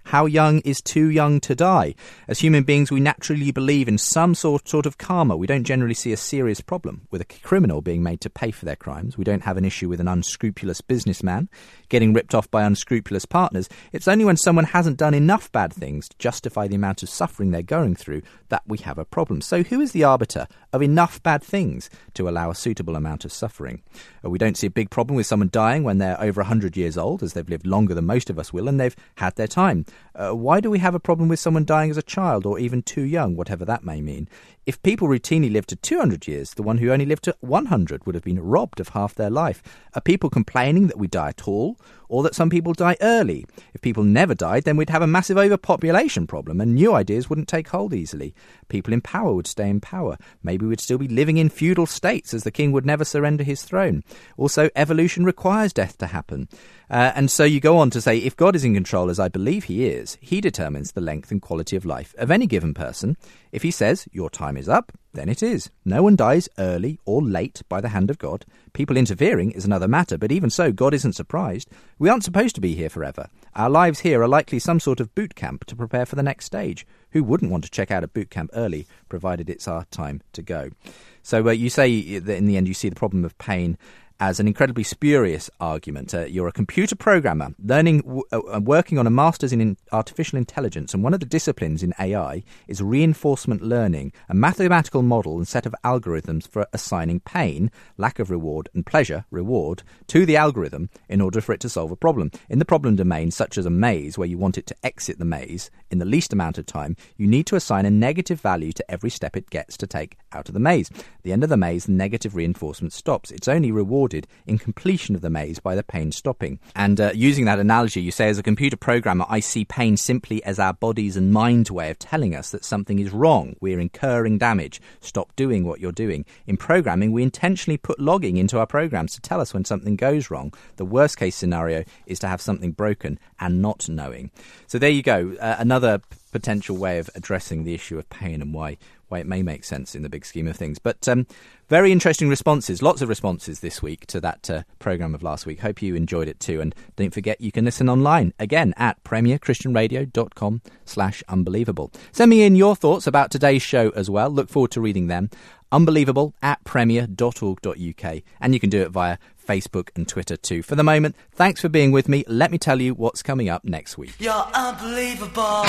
B: How young is too young to die? As human beings, we naturally believe in some sort, sort of karma. We don't generally see a serious problem with a criminal being made to pay for their crimes. We don't have an issue with an unscrupulous businessman getting ripped off by unscrupulous partners. It's only when someone hasn't done enough bad things to justify the amount of suffering they're going through that we have a problem. So who is the arbiter of enough bad things to allow a suitable amount of suffering? We don't see a big problem with someone dying when they're over one hundred years old, as they've lived longer than most of us will, and they've had their time. Uh, why do we have a problem with someone dying as a child or even too young, whatever that may mean? If people routinely lived to two hundred years, the one who only lived to one hundred would have been robbed of half their life. Are people complaining that we die at all, or that some people die early? If people never died, then we'd have a massive overpopulation problem, and new ideas wouldn't take hold easily. People in power would stay in power. Maybe we'd still be living in feudal states, as the king would never surrender his throne. Also, evolution requires death to happen. Uh, and so you go on to say, if God is in control, as I believe he is, he determines the length and quality of life of any given person. If he says, your time is up, then it is. No one dies early or late by the hand of God. People interfering is another matter, but even so, God isn't surprised. We aren't supposed to be here forever. Our lives here are likely some sort of boot camp to prepare for the next stage. Who wouldn't want to check out a boot camp early, provided it's our time to go? So uh, you say that in the end you see the problem of pain as an incredibly spurious argument. Uh, you're a computer programmer, learning, w- uh, working on a master's in, in artificial intelligence, and one of the disciplines in A I is reinforcement learning, a mathematical model and set of algorithms for assigning pain, lack of reward, and pleasure, reward, to the algorithm in order for it to solve a problem. In the problem domain, such as a maze, where you want it to exit the maze in the least amount of time, you need to assign a negative value to every step it gets to take out of the maze. At the end of the maze, the negative reinforcement stops. It's only rewarded in completion of the maze by the pain stopping. And uh, using that analogy, you say, as a computer programmer, I see pain simply as our body's and mind's way of telling us that something is wrong. We're incurring damage. Stop doing what you're doing. In programming, we intentionally put logging into our programs to tell us when something goes wrong. The worst case scenario is to have something broken and not knowing. So there you go. Uh, another potential way of addressing the issue of pain and why why it may make sense in the big scheme of things. But um, very interesting responses, lots of responses this week to that uh, programme of last week. Hope you enjoyed it too. And don't forget, you can listen online, again, at premierchristianradio.com slash unbelievable. Send me in your thoughts about today's show as well. Look forward to reading them. Unbelievable at premier dot org dot uk. And you can do it via Facebook and Twitter too. For the moment, thanks for being with me. Let me tell you what's coming up next week.
C: You're unbelievable.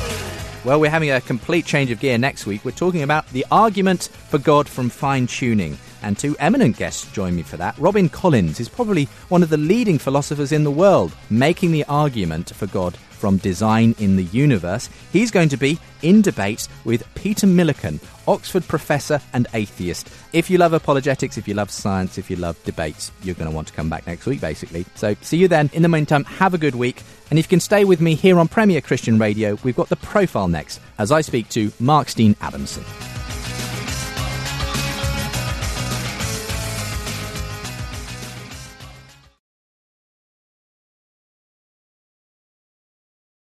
B: Well, we're having a complete change of gear next week. We're talking about the argument for God from fine-tuning. And two eminent guests join me for that. Robin Collins is probably one of the leading philosophers in the world, making the argument for God from design in the universe. He's going to be in debate with Peter Milliken, Oxford professor and atheist. If you love apologetics, if you love science, if you love debates, you're going to want to come back next week, basically. So see you then. In the meantime, have a good week. And if you can stay with me here on Premier Christian Radio, we've got The Profile next, as I speak to Mark Steen Adamson.